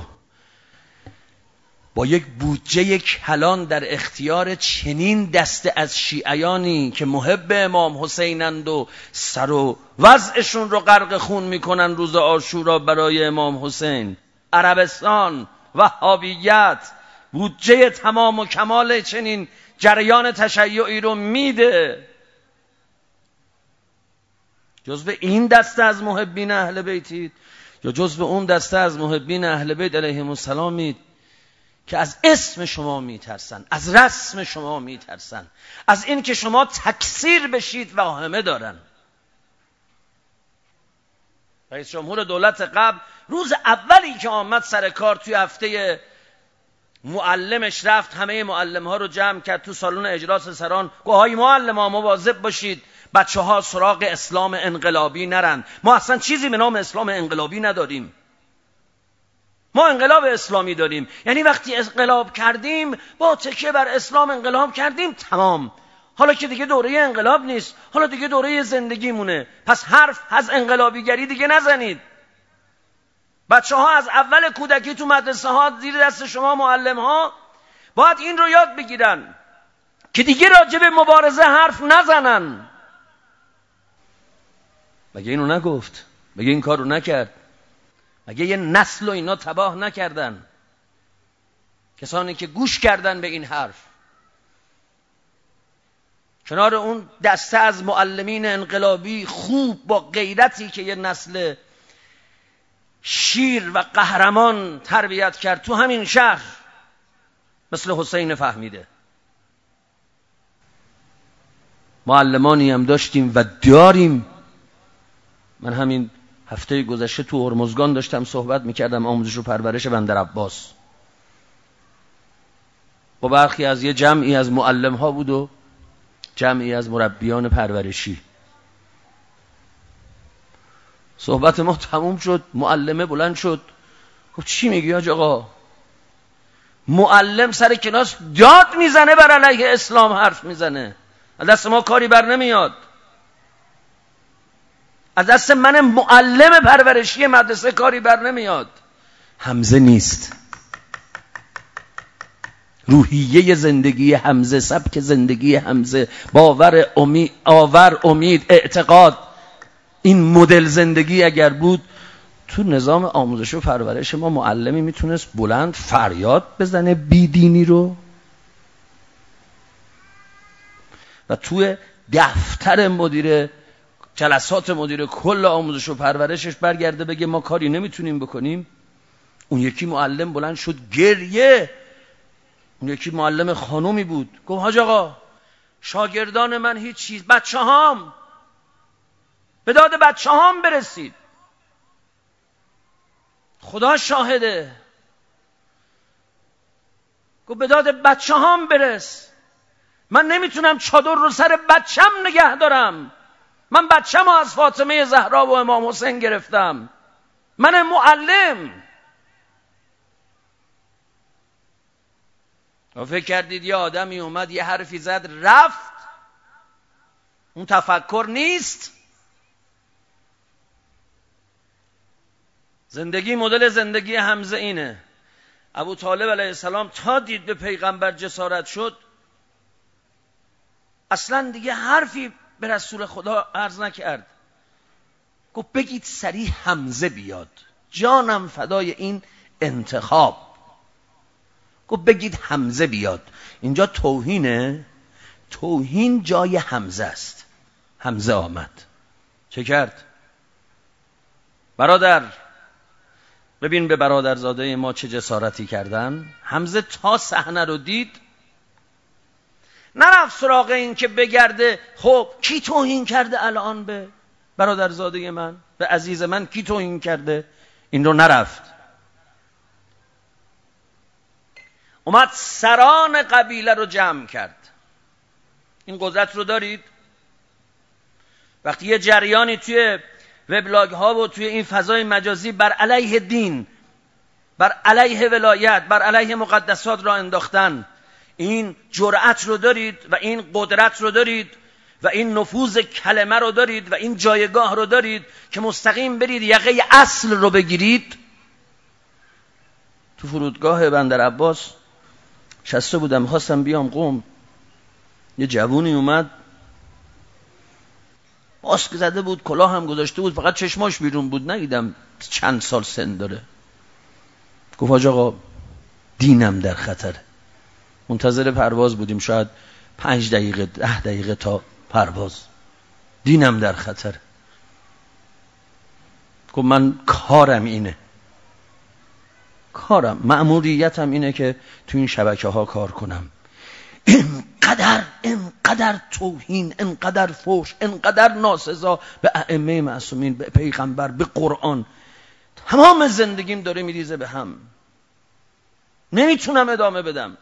با یک بودجه کلان در اختیار چنین دسته از شیعیانی که محب امام حسینند و سر و وضعشون رو غرق خون میکنن روز عاشورا برای امام حسین، عربستان، وهابیت بودجه تمام و کمال چنین جریان تشیعی رو میده. جزو این دسته از محبین اهل بیتید یا جزو اون دسته از محبین اهل بیت علیهم السلامید که از اسم شما میترسن، از رسم شما میترسن، از این که شما تکثیر بشید واهمه دارن. رئیس جمهور دولت قبل روز اولی که آمد سر کار توی هفته معلمش رفت همه معلم ها رو جمع کرد تو سالن اجلاس سران، گفت های معلم ها مواظب باشید بچه ها سراغ اسلام انقلابی نرن. ما اصلا چیزی به نام اسلام انقلابی نداریم. ما انقلاب اسلامی داریم، یعنی وقتی انقلاب کردیم با تکیه بر اسلام انقلاب کردیم تمام. حالا که دیگه دوره انقلاب نیست، حالا دیگه دوره زندگی مونه، پس حرف از انقلابیگری دیگه نزنید. بچه ها از اول کودکی تو مدرسه ها زیر دست شما معلم ها باید این رو یاد بگیرن که دیگه راجع به مبارزه حرف نزنن. مگه اینو نگفت؟ مگه این کار رو نکرد؟ مگه یه نسل و اینا تباه نکردن؟ کسانی که گوش کردن به این حرف، کنار اون دسته از معلمین انقلابی خوب با غیرتی که یه نسل شیر و قهرمان تربیت کرد تو همین شهر، مثل حسین فهمیده. معلمانی هم داشتیم و داریم. من همین هفته گذشته تو هرمزگان داشتم صحبت میکردم، آموزش و پرورش بندر عباس، با برخی از یه جمعی از معلم ها بود و جمعی از مربیان پرورشی. صحبت ما تموم شد، معلمه بلند شد گفت چی میگی حاج آقا؟ معلم سر کلاس داد میزنه بر علیه اسلام حرف میزنه، از دست ما کاری بر نمیاد. از دست من معلم پرورشی مدرسه کاری بر نمیاد. حمزه نیست. روحیه زندگی حمزه، سبک زندگی حمزه، باور امید، آور امید، اعتقاد، این مدل زندگی اگر بود تو نظام آموزش و پرورش ما معلمی میتونست بلند فریاد بزنه بیدینی رو و توی دفتر مدیر جلسات مدیر کل آموزش و پرورشش برگرده بگه ما کاری نمیتونیم بکنیم؟ اون یکی معلم بلند شد گریه. اون یکی معلم خانومی بود، گفت حاج آقا شاگردان من هیچ چیز، بچه هام به داد بچه هام برسید، خدا شاهده. گفت به داد بچه هام برس، من نمیتونم چادر رو سر بچم نگه دارم، من بچم از فاطمه زهرا و امام حسین گرفتم، من معلم. و فکر کردید یه آدمی اومد یه حرفی زد رفت؟ اون تفکر نیست. زندگی مدل زندگی حمزه اینه. ابو طالب علیه السلام تا دید به پیغمبر جسارت شد اصلا دیگه حرفی به رسول خدا عرض نکرد، گفت بگید سریع حمزه بیاد، جانم فدای این انتخاب. گفت بگید حمزه بیاد. اینجا توهینه، توهین جای حمزه است. حمزه آمد. چه کرد؟ برادر، ببین به برادرزاده ما چه جسارتی کردن. حمزه تا صحنه رو دید نرفت سراغ این که بگرده خب کی توهین کرده الان به برادرزاده من، به عزیز من کی توهین کرده، این رو نرفت. اومد سران قبیله رو جمع کرد. این قدرت رو دارید؟ وقتی یه جریانی توی وبلاگ ها و توی این فضای مجازی بر علیه دین، بر علیه ولایت، بر علیه مقدسات را انداختن، این جرأت رو دارید و این قدرت رو دارید و این نفوذ کلمه رو دارید و این جایگاه رو دارید که مستقیم برید یقه اصل رو بگیرید. تو فرودگاه بندر عباس شسته بودم، خواستم بیام قم، یه جوونی اومد ماسک زده بود، کلاه هم گذاشته بود، فقط چشماش بیرون بود، ندیدم چند سال سن داره. گفت حاج آقا دینم در خطره. منتظر پرواز بودیم، شاید پنج دقیقه ده دقیقه تا پرواز. دینم در خطره. گفت من کارم اینه، کارم مأموریتم اینه که تو این شبکه ها کار کنم. اینقدر اینقدر توهین، اینقدر فحش، اینقدر ناسزا به ائمه معصومین، به پیغمبر، به قرآن، تمام زندگیم داره میریزه به هم. نمیتونم ادامه بدم.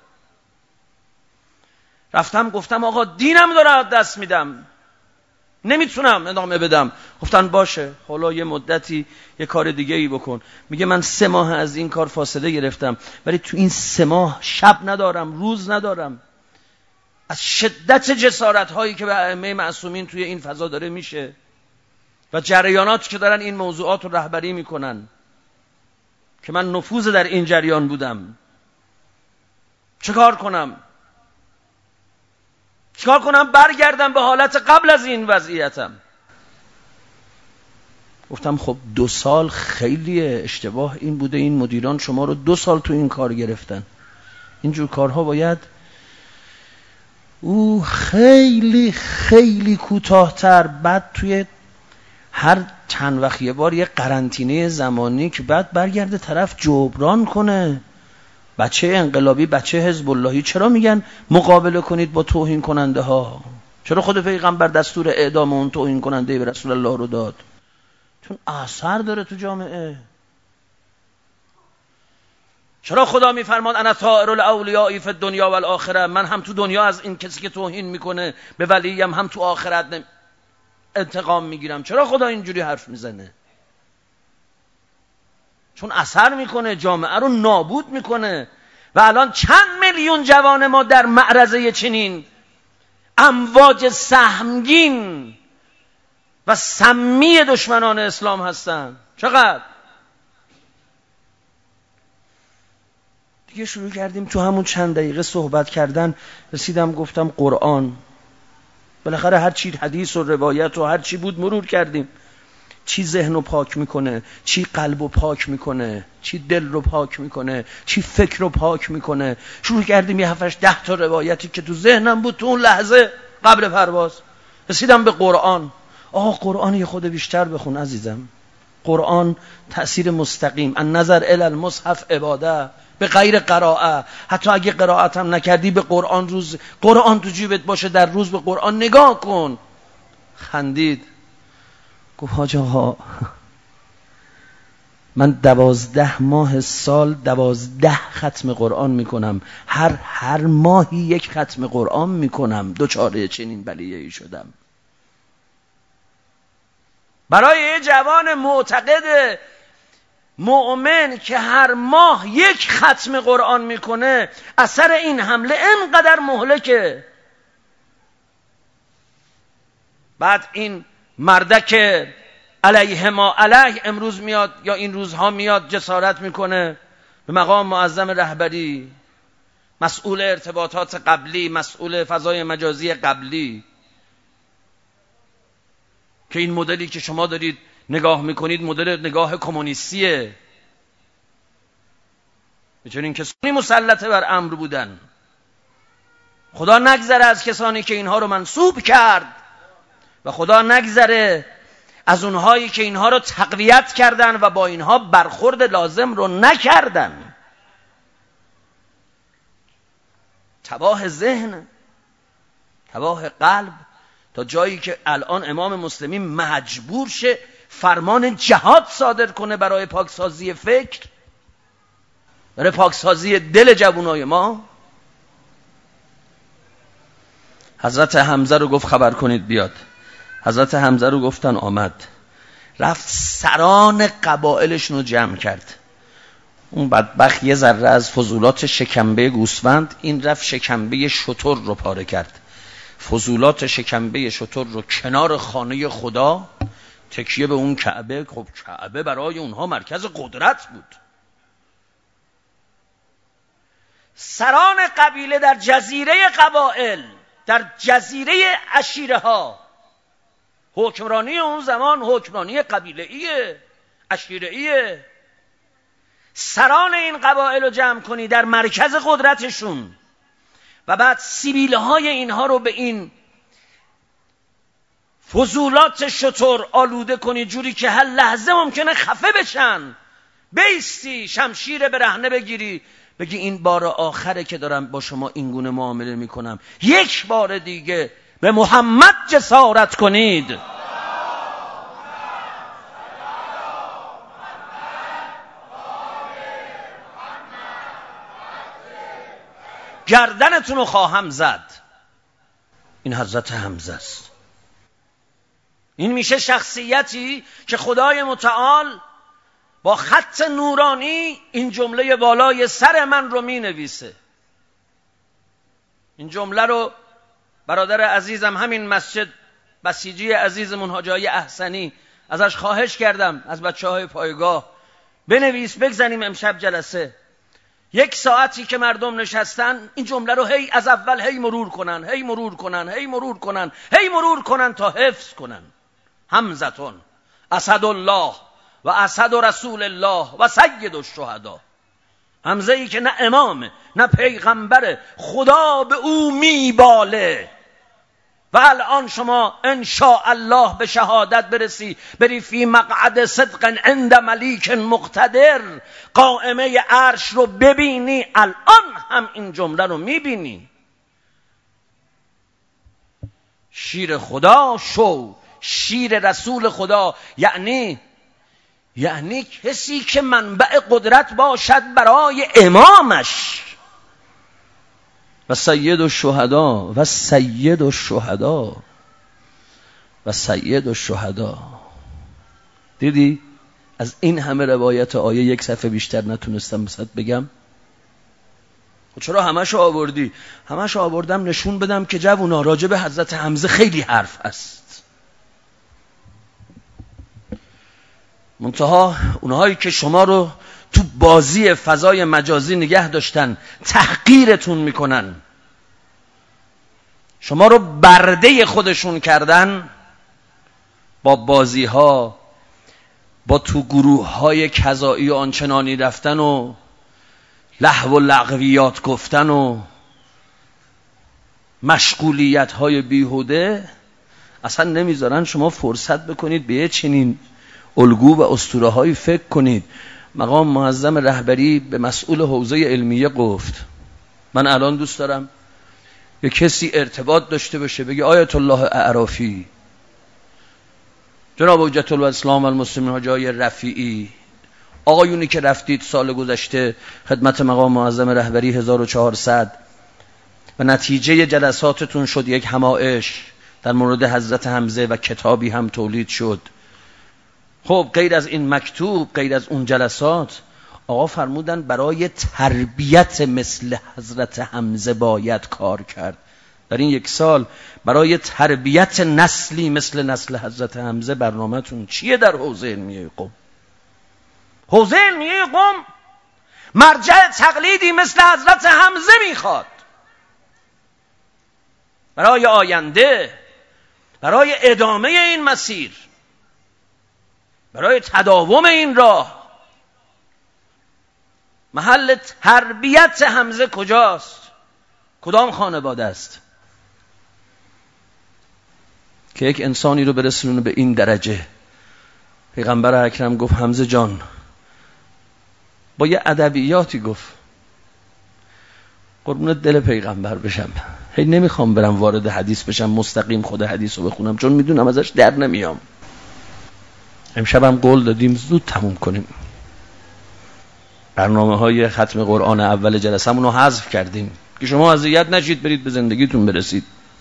رفتم گفتم آقا دینم داره از دست میدم، نمیتونم ادامه بدم. گفتن باشه حالا یه مدتی یه کار دیگه ای بکن. میگه من سه ماه از این کار فاصله گرفتم، ولی تو این سه ماه شب ندارم، روز ندارم، از شدت جسارت هایی که به ائمه معصومین توی این فضا داره میشه و جریاناتی که دارن این موضوعات رو رهبری میکنن که من نفوذ در این جریان بودم. چه کار کنم؟ چیکار کنم برگردم به حالت قبل از این وضعیتم؟ گفتم خب دو سال خیلی اشتباه این بوده، این مدیران شما رو دو سال تو این کار گرفتن. اینجور کارها باید او خیلی خیلی کوتاه‌تر، بعد توی هر چند وقت یه بار یه قرنطینه زمانی که بعد برگرده طرف جبران کنه. بچه انقلابی، بچه حزب اللهی چرا میگن مقابله کنید با توهین کننده ها؟ چرا خود پیغمبر دستور اعدام اون توهین کننده به رسول الله رو داد؟ چون اثر داره تو جامعه. چرا خدا میفرماد انا طائر الاولیاء فی الدنیا والآخره، من هم تو دنیا از این کسی که توهین میکنه به ولیم هم تو آخرت انتقام میگیرم؟ چرا خدا اینجوری حرف میزنه؟ چون اثر میکنه، جامعه رو نابود میکنه. و الان چند میلیون جوان ما در معرضه چنین امواج سهمگین و سمی دشمنان اسلام هستن؟ چقدر؟ دیگه شروع کردیم تو همون چند دقیقه صحبت کردن، رسیدم گفتم قرآن. بالاخره هر چی حدیث و روایت و هر چی بود مرور کردیم. چی ذهن رو پاک میکنه، چی قلب رو پاک میکنه، چی دل رو پاک میکنه، چی فکر رو پاک میکنه. شروع کردیم یه هفتش ده تا روایتی که تو ذهنم بود تو اون لحظه قبل پرواز. رسیدم به قرآن. آقا قرآن یه خود بیشتر بخون عزیزم. قرآن تأثیر مستقیم، النظر الی المصحف عباده، به غیر قرائه. حتی اگه قرائت هم نکردی به قرآن، روز قرآن تو جیبت باشه، در روز به قرآن نگاه کن. خندید. گفت حاج آقا من دوازده ماه سال دوازده ختم قرآن میکنم، هر هر ماهی یک ختم قرآن میکنم، دوچاره چنین بلیه‌ای شدم. برای یه جوان معتقد مؤمن که هر ماه یک ختم قرآن میکنه، اثر این حمله اینقدر مهلکه. بعد این مردک علیه ما علیه امروز میاد یا این روزها میاد جسارت میکنه به مقام معظم رهبری، مسئول ارتباطات قبلی، مسئول فضای مجازی قبلی، که این مدلی که شما دارید نگاه میکنید مدل نگاه کمونیستیه. چون این کسانی مسلط بر امر بودن. خدا نگذره از کسانی که اینها رو منسوب کرد و خدا نگذره از اونهایی که اینها رو تقویت کردن و با اینها برخورد لازم رو نکردن. تباه ذهن، تباه قلب، تا جایی که الان امام مسلمی مجبور شه فرمان جهاد صادر کنه برای پاکسازی فکر، برای پاکسازی دل جوانای ما. حضرت حمزه رو گفت خبر کنید بیاد. حضرت حمزه رو گفتن آمد. رفت سران قبایلشون رو جمع کرد. اون بدبخت یه ذره از فضولات شکمبه گوسفند، این رفت شکمبه شتر رو پاره کرد. فضولات شکمبه شتر رو کنار خانه خدا، تکیه به اون کعبه. خب کعبه برای اونها مرکز قدرت بود. سران قبیله در جزیره قبائل، در جزیره عشیره ها، حکمرانی اون زمان حکمرانی قبیله‌ایه، عشیره‌ایه. سران این قبایل رو جمع کنی در مرکز قدرتشون و بعد سیبیله های اینها رو به این فضولات شتر آلوده کنی جوری که هر لحظه ممکنه خفه بشن، بیستی شمشیر برهنه بگیری بگی این بار آخره که دارم با شما اینگونه معامله میکنم، یک بار دیگه به محمد جسارت کنید. گردنتون رو خواهم زد. این حضرت حمزه است. این میشه شخصیتی که خدای متعال با خط نورانی این جمله بالای سر من رو می نویسه. این جمله رو برادر عزیزم همین مسجد بسیجی عزیزمون حاجی آقای احسنی ازش خواهش کردم، از بچه های پایگاه، بنویس بگذاریم امشب جلسه. یک ساعتی که مردم نشستن این جمله رو هی از اول هی مرور کنن، هی مرور کنن، هی مرور کنن، هی مرور کنن تا حفظ کنن. حمزتون اسد الله و اسد رسول الله و سید الشهدا. حمزه ای که نه امامه نه پیغمبره، خدا به او میباله. و الان شما ان شاء الله به شهادت برسی، بری فی مقعد صدق عند ملیک مقتدر، قائمه عرش رو ببینی، الان هم این جمله رو میبینی. شیر خدا شو، شیر رسول خدا، یعنی یعنی کسی که منبع قدرت باشد برای امامش. و سید الشهدا و سید الشهدا و سید الشهدا. دیدی از این همه روایت آیه یک صفحه بیشتر نتونستم بسات بگم. خب چرا همشو آوردی؟ همشو آوردم نشون بدم که جوونا راجع به حضرت حمزه خیلی حرف هست. منتها اونهایی که شما رو تو بازی فضای مجازی نگه داشتن تحقیرتون میکنن، شما رو برده خودشون کردن با بازی ها، با تو گروه های کذایی و آنچنانی رفتن و لهو و لغویات گفتن و مشغولیت های بیهوده، اصلا نمیذارن شما فرصت بکنید به چنین الگو و اسطوره هایی فکر کنید. مقام معظم رهبری به مسئول حوزه علمیه گفت من الان دوست دارم یه کسی ارتباط داشته باشه بگه آیت الله اعرافی، جناب حجت الاسلام و المسلمین حاجی آقای رفیعی، آقایونی که رفتید سال گذشته خدمت مقام معظم رهبری هزار و چهارصد و نتیجه جلساتتون شد یک همایش در مورد حضرت حمزه و کتابی هم تولید شد. خب غیر از این مکتوب، غیر از اون جلسات، آقا فرمودن برای تربیت مثل حضرت حمزه باید کار کرد. در این یک سال برای تربیت نسلی مثل نسل حضرت حمزه برنامه‌تون چیه در حوزه علمیه قم؟ حوزه علمیه قم مرجع تقلیدی مثل حضرت حمزه میخواد برای آینده، برای ادامه این مسیر، برای تداوم این راه. محل تربیت حمزه کجاست؟ کدام خانواده است که یک انسانی رو برسونه به این درجه؟ پیغمبر اکرم گفت حمزه جان، با یه ادبیاتی گفت، قربون دل پیغمبر بشم، هی نمیخوام برم وارد حدیث بشم مستقیم خود حدیث رو بخونم چون میدونم ازش در نمیام. امشبم قول دادیم زود تموم کنیم، برنامه های ختم قرآن اول جلسه‌مون رو حذف کردیم که شما اذیت نشید، برید به زندگیتون برسید.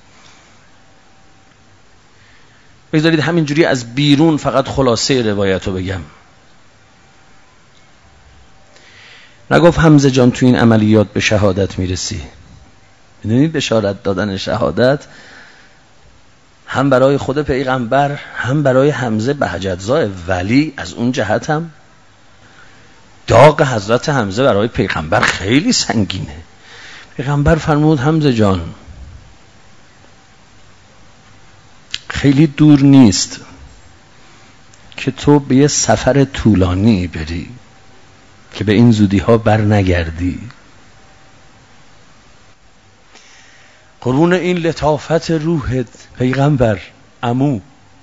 بذارید همینجوری از بیرون فقط خلاصه روایت رو بگم. نگفت حمزه جان تو این عملیات به شهادت میرسی. میدونید بشارت دادن شهادت هم برای خود پیغمبر هم برای حمزه بهجت‌زا ولی از اون جهت هم داغ حضرت حمزه برای پیغمبر خیلی سنگینه. پیغمبر فرمود حمزه جان خیلی دور نیست که تو به یه سفر طولانی بری که به این زودی ها بر نگردی. قربون این لطافت روحت پیغمبر عمو.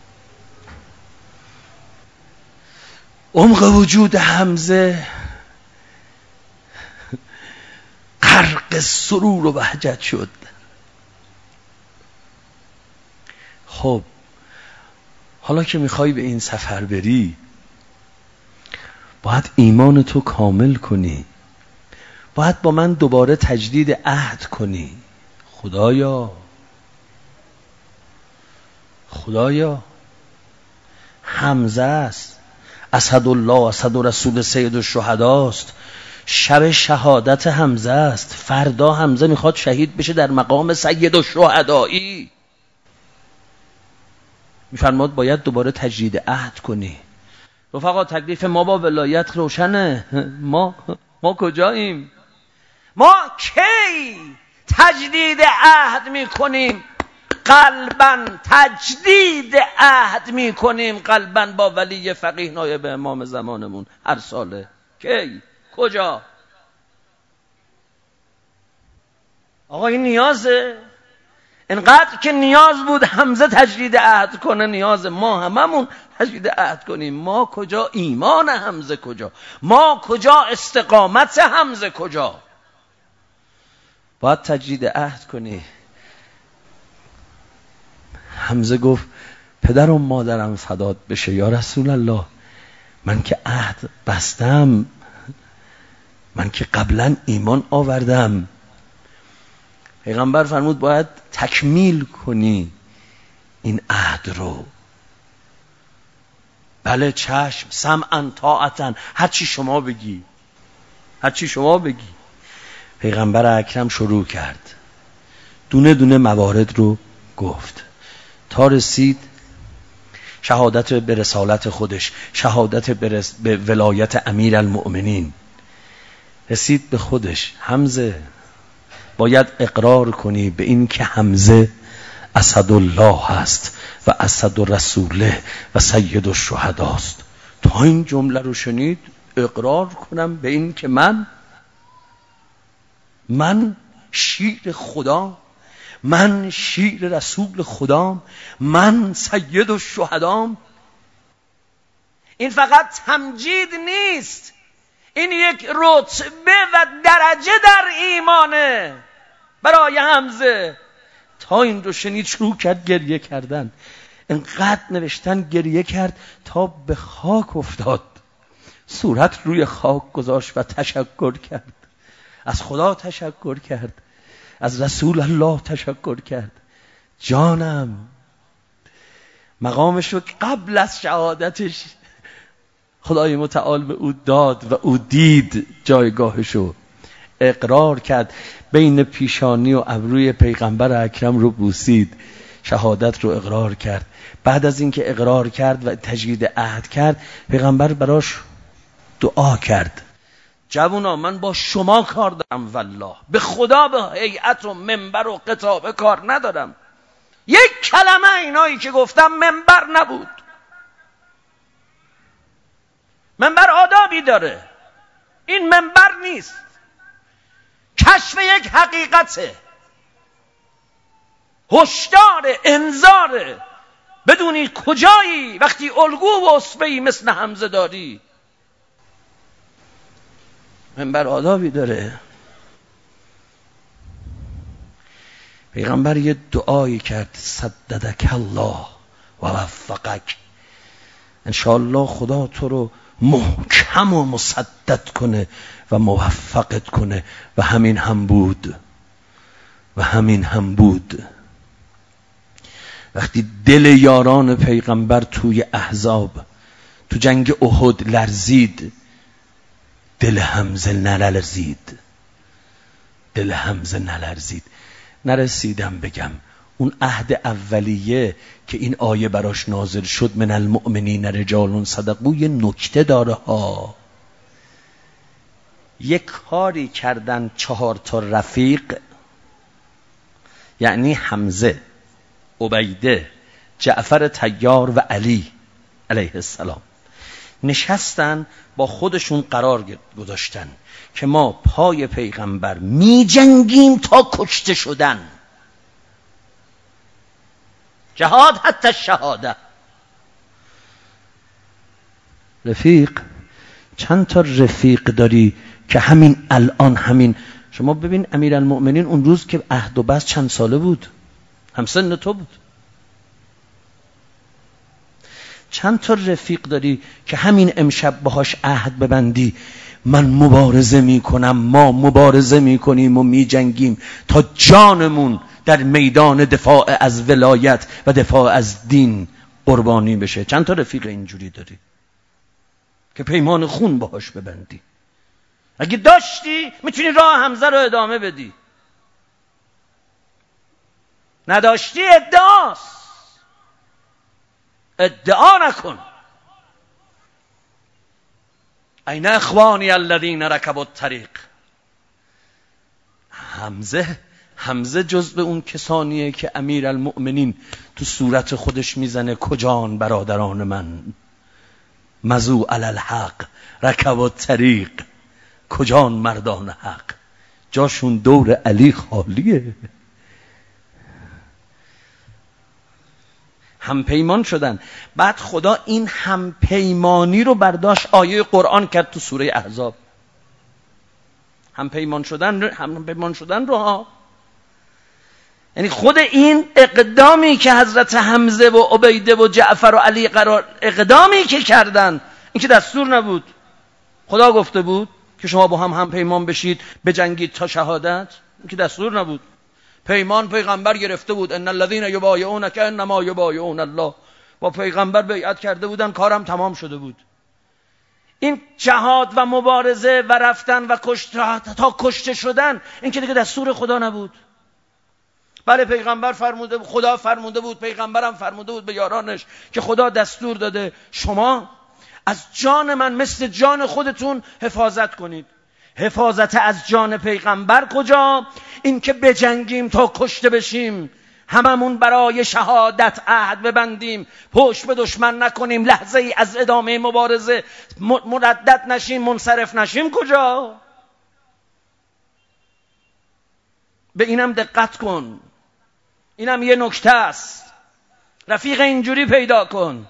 عمق وجود حمزه غرق سرور و بهجت شد. خب حالا که میخوای به این سفر بری باید ایمان تو کامل کنی، باید با من دوباره تجدید عهد کنی. خدایا خدایا حمزه است، اسدالله اسد رسول سید الشهداست، شب شهادت حمزه است، فردا حمزه میخواد شهید بشه در مقام سید الشهدایی. میفرماد باید دوباره تجدید عهد کنی. رفقا تکلیف ما با ولایت روشنه. ما ما کجاییم؟ ما کی تجدید عهد میکنیم؟ قلباً تجدید عهد میکنیم قلباً با ولی فقیه نایب امام زمانمون هر ساله. کی؟ کجا؟ آقا این نیازه. اینقدر که نیاز بود حمزه تجدید عهد کنه، نیاز ما هممون تجدید عهد کنیم. ما کجا؟ ایمان حمزه کجا؟ ما کجا؟ استقامت حمزه کجا؟ باید تجدید عهد کنی. حمزه گفت پدرم مادرم فدات بشه یا رسول الله، من که عهد بستم، من که قبلا ایمان آوردم. پیغمبر فرمود باید تکمیل کنی این عهد رو. بله چشم، سمعا طاعتا، هر چی شما بگی، هر چی شما بگی. پیغمبر اکرم شروع کرد دونه دونه موارد رو گفت تا رسید شهادت به رسالت خودش، شهادت به, به ولایت امیر المؤمنین. رسید به خودش. حمزه باید اقرار کنی به این که حمزه اسدالله هست و اسد رسوله و سید الشهداست. تا این جمله رو شنید اقرار کنم به این که من من شیر خدا، من شیر رسول خدام، من سید الشهدام. این فقط تمجید نیست، این یک رتبه و درجه در ایمانه برای حمزه. تا این رو شنید شروع کرد گریه کردن. انقدر نوشتن گریه کرد تا به خاک افتاد، صورت روی خاک گذاشت و تشکر کرد. از خدا تشکر کرد، از رسول الله تشکر کرد. جانم مقامش رو قبل از شهادتش خدای متعال به او داد و او دید جایگاهشو، اقرار کرد، بین پیشانی و ابروی پیغمبر اکرم رو بوسید، شهادت رو اقرار کرد. بعد از اینکه اقرار کرد و تجدید عهد کرد، پیغمبر براش دعا کرد. جوونا من با شما کار دارم، والله به خدا به هیئت و منبر و خطابه کار ندارم. یک کلمه اینایی که گفتم منبر نبود. منبر آدابی داره، این منبر نیست. کشف یک حقیقته، هشدار، انذاره. بدونی کجایی وقتی الگو و اسوه‌ای مثل حمزه داری. منبر آدابی داره. پیغمبر یه دعایی کرد، سددک الله و وفقک، انشاءالله خدا تو رو محکم و مسدد کنه و موفقت کنه. و همین هم بود و همین هم بود. وقتی دل یاران پیغمبر توی احزاب، تو جنگ احد لرزید، دل حمزه نلرزید، دل حمزه نلرزید. نرسیدم بگم اون عهد اولیه که این آیه براش نازل شد، من المؤمنین رجال صدقوا، یه نکته داره ها. یک کاری کردن چهار تا رفیق، یعنی حمزه، عبیده، جعفر طیار و علی علیه السلام، نشستن با خودشون قرار گذاشتن که ما پای پیغمبر می جنگیم تا کشته شدن، جهاد حتی شهاده. رفیق، چند تا رفیق داری که همین الان همین شما ببین امیرالمؤمنین اون روز که عهد و بست چند ساله بود؟ همسن تو بود. چند تا رفیق داری که همین امشب باهاش عهد ببندی من مبارزه میکنم، ما مبارزه میکنیم و میجنگیم تا جانمون در میدان دفاع از ولایت و دفاع از دین قربانی بشه؟ چند تا رفیق اینجوری داری که پیمان خون باهاش ببندی؟ اگه داشتی میتونی راه حمزه رو ادامه بدی، نداشتی ادعاست، ادعا نکن. این اخوانی الذین رکبوا الطریق. حمزه حمزه جزء اون کسانیه که امیرالمؤمنین تو صورت خودش میزنه کجان برادران من، مزو علی الحق رکبوا الطریق، کجان مردان حق، جاشون دور علی خالیه. همپیمان شدن. بعد خدا این همپیمانی رو برداشت آیه قرآن کرد تو سوره احزاب. همپیمان شدن همپیمان شدن رو ها، یعنی خود این اقدامی که حضرت حمزه و عبیده و جعفر و علی قرار اقدامی که کردن، این که دستور نبود، خدا گفته بود که شما با هم همپیمان بشید بجنگید تا شهادت، این که دستور نبود. پیمان پیغمبر گرفته بود، ان الذين يبايعونك انما يبايعون الله، با پیغمبر بیعت کرده بودن، کارم تمام شده بود. این جهاد و مبارزه و رفتن و کشت تا کشته شدن، این که دیگه دستور خدا نبود. بله پیغمبر فرموده بود، خدا فرموده بود، پیغمبرم فرموده بود به یارانش که خدا دستور داده شما از جان من مثل جان خودتون حفاظت کنید. حفاظت از جان پیغمبر کجا؟ این که بجنگیم تا کشته بشیم، هممون برای شهادت عهد ببندیم، پشت به دشمن نکنیم، لحظه ای از ادامه مبارزه مردد نشیم، منصرف نشیم. کجا؟ به اینم دقت کن، اینم یه نکته است. رفیق اینجوری پیدا کن.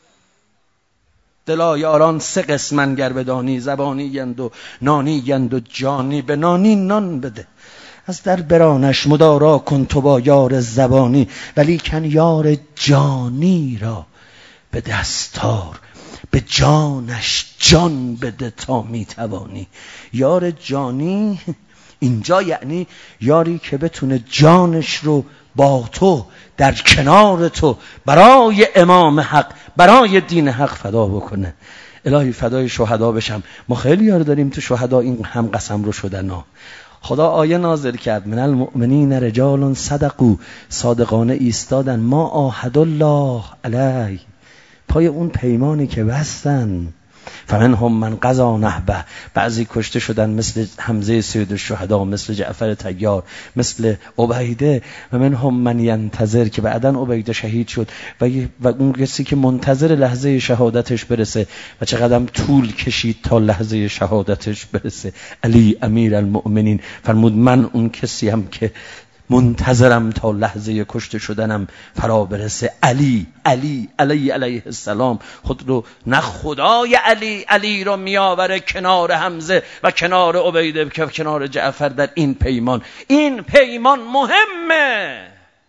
دلا یاران سه قسمن گر بدانی، زبانی یند و نانی یند و جانی، به نانی نان بده از در برانش مدارا کن تو با یار زبانی، ولی کن یار جانی را به دستار، به جانش جان بده تا میتوانی. یار جانی اینجا یعنی یاری که بتونه جانش رو با تو در کنار تو برای امام حق، برای دین حق فدا بکنه. الهی فدای شهدا بشم. ما خیلی یار داریم تو شهدا این هم قسم رو شدن ها. خدا آیه نازل کرد، من المؤمنین رجال صدقوا، صادقانه ایستادن، ما عاهد الله علیه، پای اون پیمانی که بستن. فمنهم من قضا نحبه، بعضی کشته شدن مثل حمزه سید الشهدا، مثل جعفر طیار، مثل عبیده. و منهم من ینتظر، که بعداً عبیده شهید شد و, و اون کسی که منتظر لحظه شهادتش برسه و چقدر طول کشید تا لحظه شهادتش برسه. علی امیر المؤمنین فرمود من اون کسی هم که منتظرم تا لحظه کشته شدنم فرا برسه. علی علی علی علیه السلام خود رو، نه خدای علی علی رو میآوره کنار حمزه و کنار عبیده و کنار جعفر در این پیمان. این پیمان مهمه.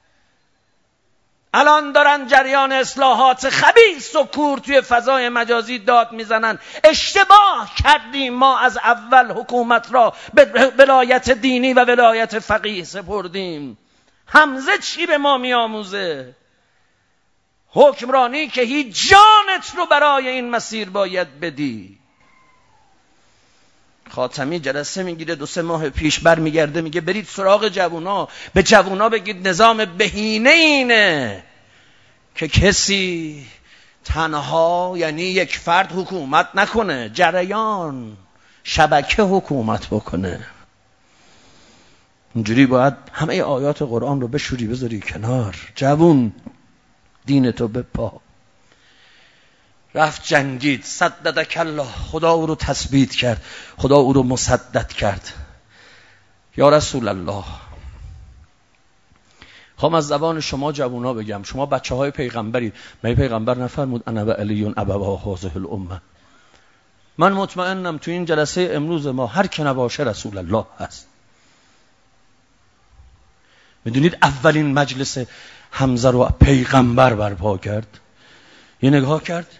الان دارن جریان اصلاحات خبیث و کور توی فضای مجازی داد میزنن. اشتباه کردیم ما از اول حکومت را به ولایت دینی و ولایت فقیه سپردیم. حمزه چی به ما میآموزه؟ حکمرانی که هیچ جانت رو برای این مسیر باید بدی. خاتمی جلسه میگیره دو سه ماه پیش بر میگرده میگه برید سراغ جوونا، به جوونا بگید نظام بهینه اینه که کسی تنها یعنی یک فرد حکومت نکنه، جریان شبکه حکومت بکنه. اینجوری باید همه آیات قرآن رو بشوری بذاری کنار. جوون دین تو بپا. رفت جنگید، سددک الله، خدا او رو تثبیت کرد، خدا او رو مسدد کرد. یا رسول الله، خواهم از زبان شما جوونا بگم، شما بچه های پیغمبری، من پیغمبر نفرمود انا و علیون ابوا هذه الامه؟ من مطمئنم تو این جلسه امروز ما هر که نباشه رسول الله هست. میدونید اولین مجلس حمزه رو پیغمبر برپا کرد. یه نگاه کرد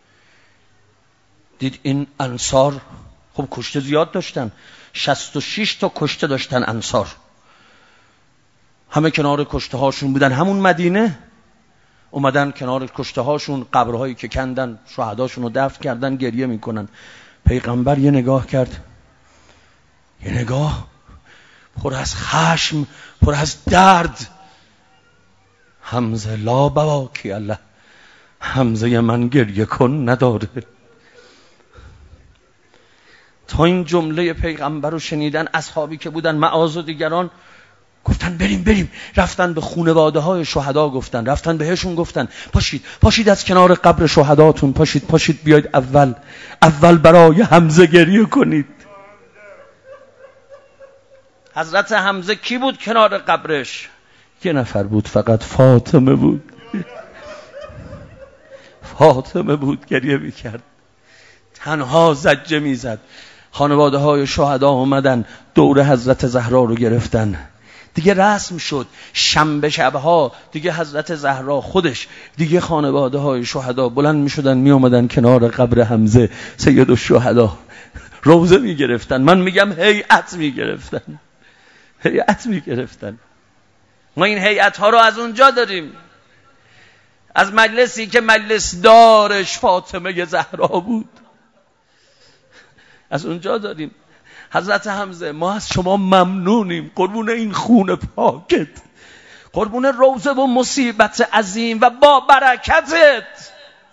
دید این انصار خب کشته زیاد داشتن، شصت و شش تا کشته داشتن انصار، همه کنار کشته هاشون بودن. همون مدینه اومدن کنار کشته هاشون، قبرهایی که کندن شهداشون رو دفن کردن، گریه میکنن. پیغمبر یه نگاه کرد، یه نگاه پر از خشم، پر از درد. حمزه لا بواکی الله، حمزه من گریه کن نداره. تا این جمله پیغمبر رو شنیدن اصحابی که بودن معاذ و دیگران گفتن بریم بریم، رفتن به خانواده های شهدا گفتن، رفتن بهشون گفتن پاشید پاشید از کنار قبر شهداتون پاشید پاشید بیاید اول اول برای حمزه گریه کنید. حضرت حمزه کی بود کنار قبرش؟ یه نفر بود فقط، فاطمه بود. فاطمه بود گریه میکرد، تنها زجه میزد. خانواده های شهدا اومدن دور حضرت زهرا رو گرفتن. دیگه رسم شد شنبه شبها دیگه حضرت زهرا خودش دیگه خانواده های شهدا بلند می شدن می اومدن کنار قبر حمزه سید الشهدا روزه می گرفتن. من میگم هیئت می گرفتن، هیئت می گرفتن. ما این هیئت ها رو از اونجا داریم، از مجلسی که مجلس دارش فاطمه زهرا بود، از اونجا داریم. حضرت حمزه ما از شما ممنونیم، قربون این خون پاکت، قربون روزه و مصیبت عظیم و با برکتت.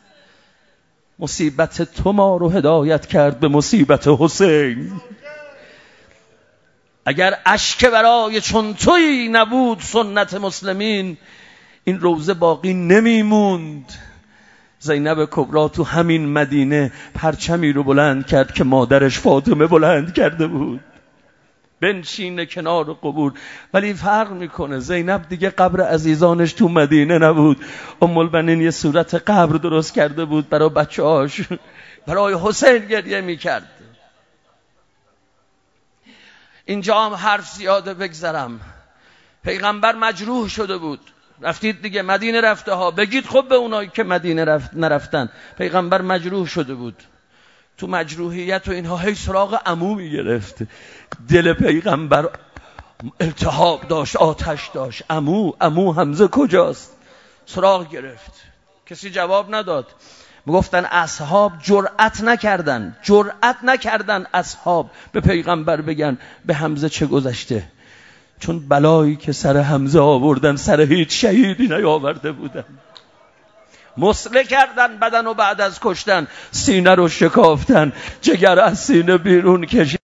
مصیبت تو ما رو هدایت کرد به مصیبت حسین. اگر اشک برای چون تویی نبود سنت مسلمین، این روزه باقی نمیموند. زینب کبرا تو همین مدینه پرچمی رو بلند کرد که مادرش فاطمه بلند کرده بود، بنشینه کنار قبور. ولی فرق میکنه، زینب دیگه قبر عزیزانش تو مدینه نبود، ام البنین یه صورت قبر درست کرده بود برای بچه‌هاش، برای حسین گریه میکرد. اینجا هم حرف زیاده بگذرم. پیغمبر مجروح شده بود، رفتید دیگه مدینه رفته ها، بگید خب به اونایی که مدینه رفت نرفتن. پیغمبر مجروح شده بود، تو مجروحیت و اینها هی سراغ عمو میگرفت. دل پیغمبر التهاب داشت، آتش داشت. عمو عمو حمزه کجاست؟ سراغ گرفت، کسی جواب نداد. میگفتن اصحاب جرأت نکردن جرأت نکردن اصحاب به پیغمبر بگن به حمزه چه گذشته، چون بلایی که سر حمزه آوردن سر هیچ شهیدی نیاورده بودن. مسله کردن بدن و بعد از کشتن سینه رو شکافتن، جگر از سینه بیرون کشید.